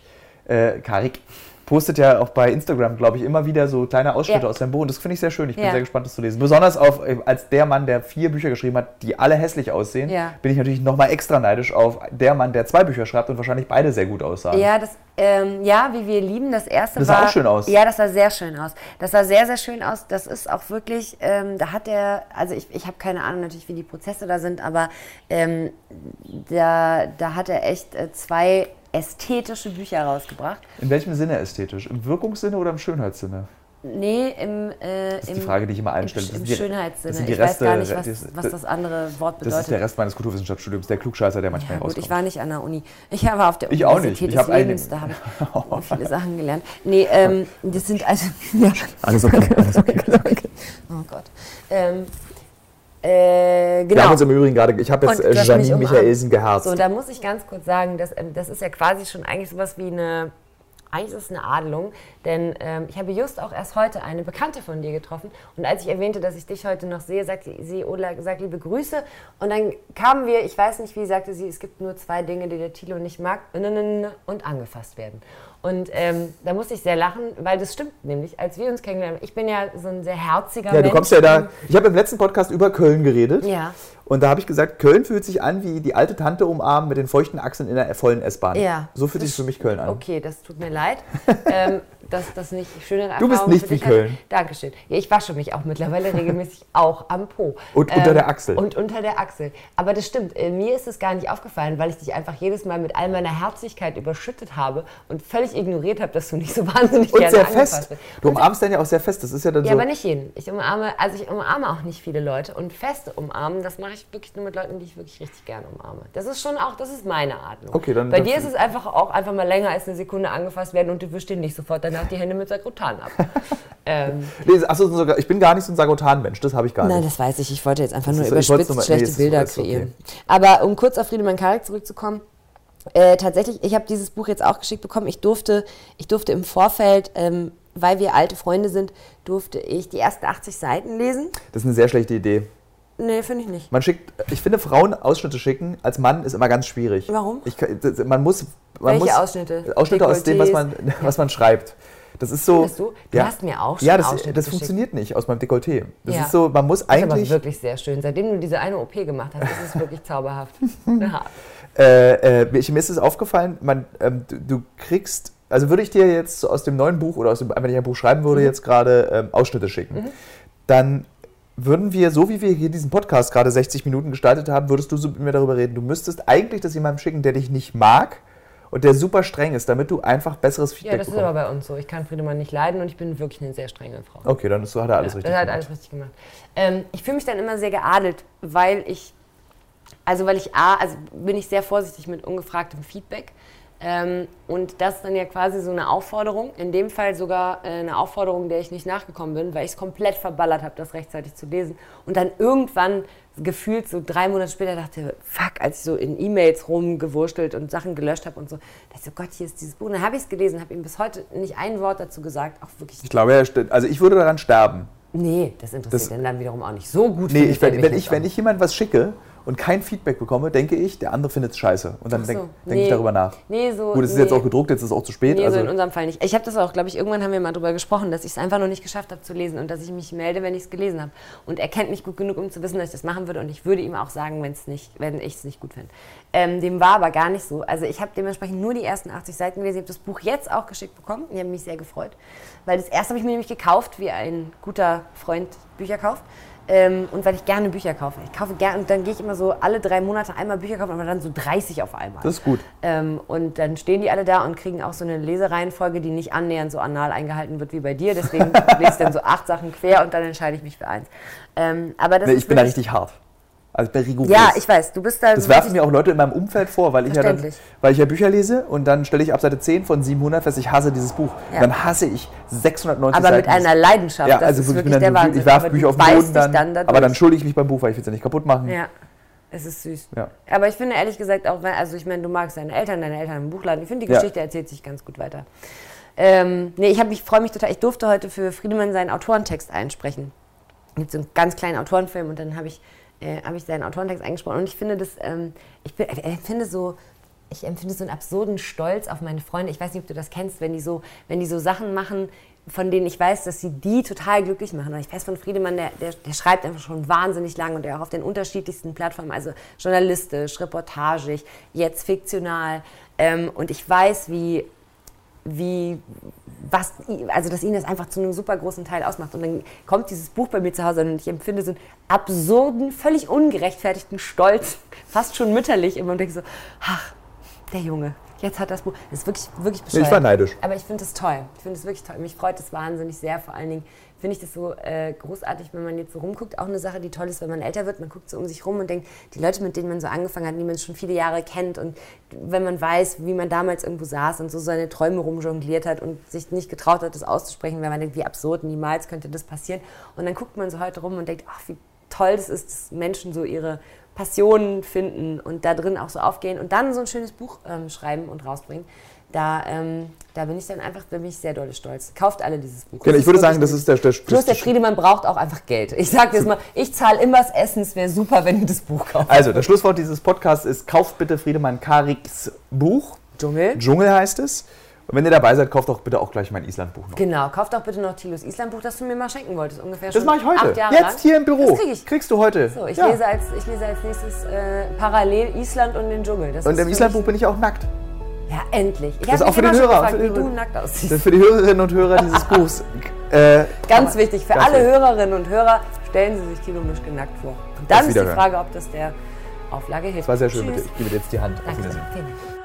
postet ja auch bei Instagram, glaube ich, immer wieder so kleine Ausschnitte aus seinem Buch. Und das finde ich sehr schön. Ich bin sehr gespannt, das zu lesen. Besonders als der Mann, der 4 Bücher geschrieben hat, die alle hässlich aussehen, bin ich natürlich nochmal extra neidisch auf der Mann, der 2 Bücher schreibt und wahrscheinlich beide sehr gut aussahen. Ja, wie wir lieben, das erste das sah auch schön aus. Ja, das sah sehr schön aus. Das sah sehr, sehr schön aus. Das ist auch wirklich, da hat er, also ich habe keine Ahnung natürlich, wie die Prozesse da sind, aber da hat er echt 2 ästhetische Bücher rausgebracht. In welchem Sinne ästhetisch? Im Wirkungssinne oder im Schönheitssinne? Nee, das ist die Frage, die ich immer einstelle. Im Schönheitssinne. Ich weiß gar nicht, was das andere Wort bedeutet. Das ist der Rest meines Kulturwissenschaftsstudiums, der Klugscheißer, der manchmal rauskommt. Ich war nicht an der Uni. Ich habe auf der Universität des Lebens, da habe ich viele Sachen gelernt. Nee, das sind also... Ja. Alles okay. Oh Gott. Genau. Wir haben uns im Übrigen gerade, ich habe jetzt Janine Michaelsen geherzt. So, da muss ich ganz kurz sagen, das ist ja quasi schon eigentlich sowas wie eigentlich ist es eine Adelung, denn ich habe just auch erst heute eine Bekannte von dir getroffen und als ich erwähnte, dass ich dich heute noch sehe, sagte sie, Ola, sag liebe Grüße und dann kamen wir, ich weiß nicht wie, sagte sie, es gibt nur 2 Dinge, die der Thilo nicht mag und angefasst werden. Und da musste ich sehr lachen, weil das stimmt nämlich, als wir uns kennengelernt haben. Ich bin ja so ein sehr herziger Mensch. Ja, du kommst ja da. Ich habe im letzten Podcast über Köln geredet. Ja. Und da habe ich gesagt, Köln fühlt sich an wie die alte Tante umarmen mit den feuchten Achseln in der vollen S-Bahn. Ja. So fühlt sich für mich Köln an. Okay, das tut mir leid. leid, dass das nicht schöne Erfahrungen Du bist nicht wie Köln. Dankeschön. Ja, ich wasche mich auch mittlerweile regelmäßig auch am Po. Und unter der Achsel. Und unter der Achsel. Aber das stimmt, mir ist es gar nicht aufgefallen, weil ich dich einfach jedes Mal mit all meiner Herzlichkeit überschüttet habe und völlig ignoriert habe, dass du nicht so wahnsinnig gerne sehr angefasst fest. bist. Du umarmst dann ja auch sehr fest. Das ist ja dann Ja, so. aber nicht jeden. Ich umarme auch nicht viele Leute. Und feste umarmen, das mache ich wirklich nur mit Leuten, die ich wirklich richtig gerne umarme. Das ist schon auch, das ist meine Art. Nur. Okay, dann Bei dir ist es einfach mal länger als eine Sekunde angefasst werden und du wischst dir nicht sofort danach die Hände mit Sagrotan ab. Achso, ich bin gar nicht so ein Sagrotan-Mensch, das habe ich gar nicht. Nein, das weiß ich. Ich wollte jetzt einfach nur ich überspitzt wollte schlechte Bilder kreieren. Okay. Aber um kurz auf Friedemann Karik zurückzukommen, tatsächlich, ich habe dieses Buch jetzt auch geschickt bekommen. Ich durfte im Vorfeld, weil wir alte Freunde sind, durfte ich die ersten 80 Seiten lesen. Das ist eine sehr schlechte Idee. Nee, finde ich nicht. Ich finde, Frauen Ausschnitte schicken als Mann ist immer ganz schwierig. Warum? Welche Ausschnitte? Ausschnitte aus dem, was man schreibt. Das ist so. Du hast mir auch schon Ausschnitte das funktioniert nicht aus meinem Dekolleté. Das ist so, man muss eigentlich. Das ist aber wirklich sehr schön. Seitdem du diese eine OP gemacht hast, ist es wirklich zauberhaft. Mir ist es aufgefallen, du kriegst, also würde ich dir jetzt aus dem neuen Buch oder wenn ich ein Buch schreiben würde, jetzt gerade Ausschnitte schicken, dann würden wir, so wie wir hier diesen Podcast gerade 60 Minuten gestaltet haben, würdest du so mit mir darüber reden. Du müsstest eigentlich das jemandem schicken, der dich nicht mag und der super streng ist, damit du einfach besseres Feedback bekommst. Ja, das ist aber bei uns so. Ich kann Friedemann nicht leiden und ich bin wirklich eine sehr strenge Frau. Okay, dann hat er alles richtig gemacht. Er hat alles richtig gemacht. Ich fühle mich dann immer sehr geadelt, weil ich bin ich sehr vorsichtig mit ungefragtem Feedback. Und das ist dann ja quasi so eine Aufforderung, in dem Fall sogar eine Aufforderung, der ich nicht nachgekommen bin, weil ich es komplett verballert habe, das rechtzeitig zu lesen. Und dann irgendwann gefühlt so 3 Monate später dachte, fuck, als ich so in E-Mails rumgewurstelt und Sachen gelöscht habe und so, dachte ich so, Gott, hier ist dieses Buch. Und dann habe ich es gelesen, habe ihm bis heute nicht ein Wort dazu gesagt, auch wirklich. Ich glaube, ich würde daran sterben. Nee, das interessiert ihn dann wiederum auch nicht so gut. Nee, wenn ich jemandem was schicke und kein Feedback bekomme, denke ich, der andere findet es scheiße. Und dann denke ich darüber nach. Gut, es ist jetzt auch gedruckt, jetzt ist es auch zu spät. Nee, so in unserem Fall nicht. Ich habe das auch, glaube ich, irgendwann haben wir mal drüber gesprochen, dass ich es einfach noch nicht geschafft habe zu lesen und dass ich mich melde, wenn ich es gelesen habe. Und er kennt mich gut genug, um zu wissen, dass ich das machen würde. Und ich würde ihm auch sagen, wenn ich es nicht gut fände. Dem war aber gar nicht so. Also ich habe dementsprechend nur die ersten 80 Seiten gelesen. Ich habe das Buch jetzt auch geschickt bekommen. Ich habe mich sehr gefreut. Weil das erste habe ich mir nämlich gekauft, wie ein guter Freund Bücher kauft. Und weil ich gerne Bücher kaufe. Ich kaufe gerne und dann gehe ich immer so alle 3 Monate einmal Bücher kaufen, aber dann so 30 auf einmal. Das ist gut. Und dann stehen die alle da und kriegen auch so eine Lesereihenfolge, die nicht annähernd so anal eingehalten wird wie bei dir. Deswegen lese ich dann so 8 Sachen quer und dann entscheide ich mich für eins. Ich bin da richtig hart. Also ich bin rigoros. Ja, ich weiß, du bist da. Das werfen mir auch Leute in meinem Umfeld vor, weil ich ja Bücher lese und dann stelle ich ab Seite 10 von 700 fest, ich hasse dieses Buch. Ja. Und dann hasse ich 690 aber Seiten. Aber mit einer Leidenschaft, ja, das ist wirklich der Wahnsinn. Ich werfe Bücher auf den Boden, aber dann schulde ich mich beim Buch, weil ich will es ja nicht kaputt machen. Ja, es ist süß. Ja. Aber ich finde ehrlich gesagt auch, ich meine, du magst deine Eltern im Buchladen, ich finde, die Geschichte erzählt sich ganz gut weiter. Ich freue mich total, ich durfte heute für Friedemann seinen Autorentext einsprechen. Es gibt so einen ganz kleinen Autorenfilm und dann habe ich seinen Autorentext eingesprochen und ich finde das, ich empfinde so einen absurden Stolz auf meine Freunde. Ich weiß nicht, ob du das kennst, wenn die so Sachen machen, von denen ich weiß, dass sie die total glücklich machen. Und ich weiß von Friedemann, der schreibt einfach schon wahnsinnig lang und der auch auf den unterschiedlichsten Plattformen, also journalistisch, reportagig, jetzt fiktional. Und ich weiß, dass ihn das einfach zu einem super großen Teil ausmacht. Und dann kommt dieses Buch bei mir zu Hause und ich empfinde so einen absurden, völlig ungerechtfertigten Stolz, fast schon mütterlich immer und denke so, ach, der Junge, jetzt hat das Buch, das ist wirklich, wirklich bescheuert. Ich war neidisch. Aber ich finde es toll, ich finde es wirklich toll. Mich freut es wahnsinnig sehr, vor allen Dingen finde ich das so großartig, wenn man jetzt so rumguckt. Auch eine Sache, die toll ist, wenn man älter wird, man guckt so um sich rum und denkt, die Leute, mit denen man so angefangen hat, die man schon viele Jahre kennt und wenn man weiß, wie man damals irgendwo saß und so seine Träume rumjongliert hat und sich nicht getraut hat, das auszusprechen, weil man denkt, wie absurd, niemals könnte das passieren. Und dann guckt man so heute rum und denkt, ach, wie toll das ist, dass Menschen so ihre Passionen finden und da drin auch so aufgehen und dann so ein schönes Buch schreiben und rausbringen. Da bin ich sehr doll stolz. Kauft alle dieses Buch. Ja, ich würde sagen, das ist der Plus der Friedemann braucht auch einfach Geld. Ich sage jetzt mal, ich zahle immer das Essen, es wäre super, wenn du das Buch kaufst. Also, das Schlusswort dieses Podcasts ist, kauft bitte Friedemann Kariks Buch. Dschungel heißt es. Und wenn ihr dabei seid, kauft doch bitte auch gleich mein Islandbuch noch. Genau, kauft auch bitte noch Thilos Islandbuch, das du mir mal schenken wolltest. Das mache ich heute. 8 Jahre jetzt lang. hier im Büro. Das kriegst du heute. So, ich lese als nächstes parallel Island und den Dschungel. Und im Islandbuch bin ich auch nackt. Ja, endlich. Ich Das ist habe auch für mich die immer schon Hörer. gefragt, wie du nackt Das ist aussiehst. für die Hörerinnen und Hörer dieses Buchs. Ganz wichtig, für ganz alle wichtig. Hörerinnen und Hörer, stellen Sie sich Kino Mischke nackt vor. Und dann ist die Wiederhören. Frage, ob das der Auflage hilft. Das war sehr schön mit dir. Tschüss. Ich gebe dir jetzt die Hand. Auf Danke. Wiedersehen. Vielen Dank.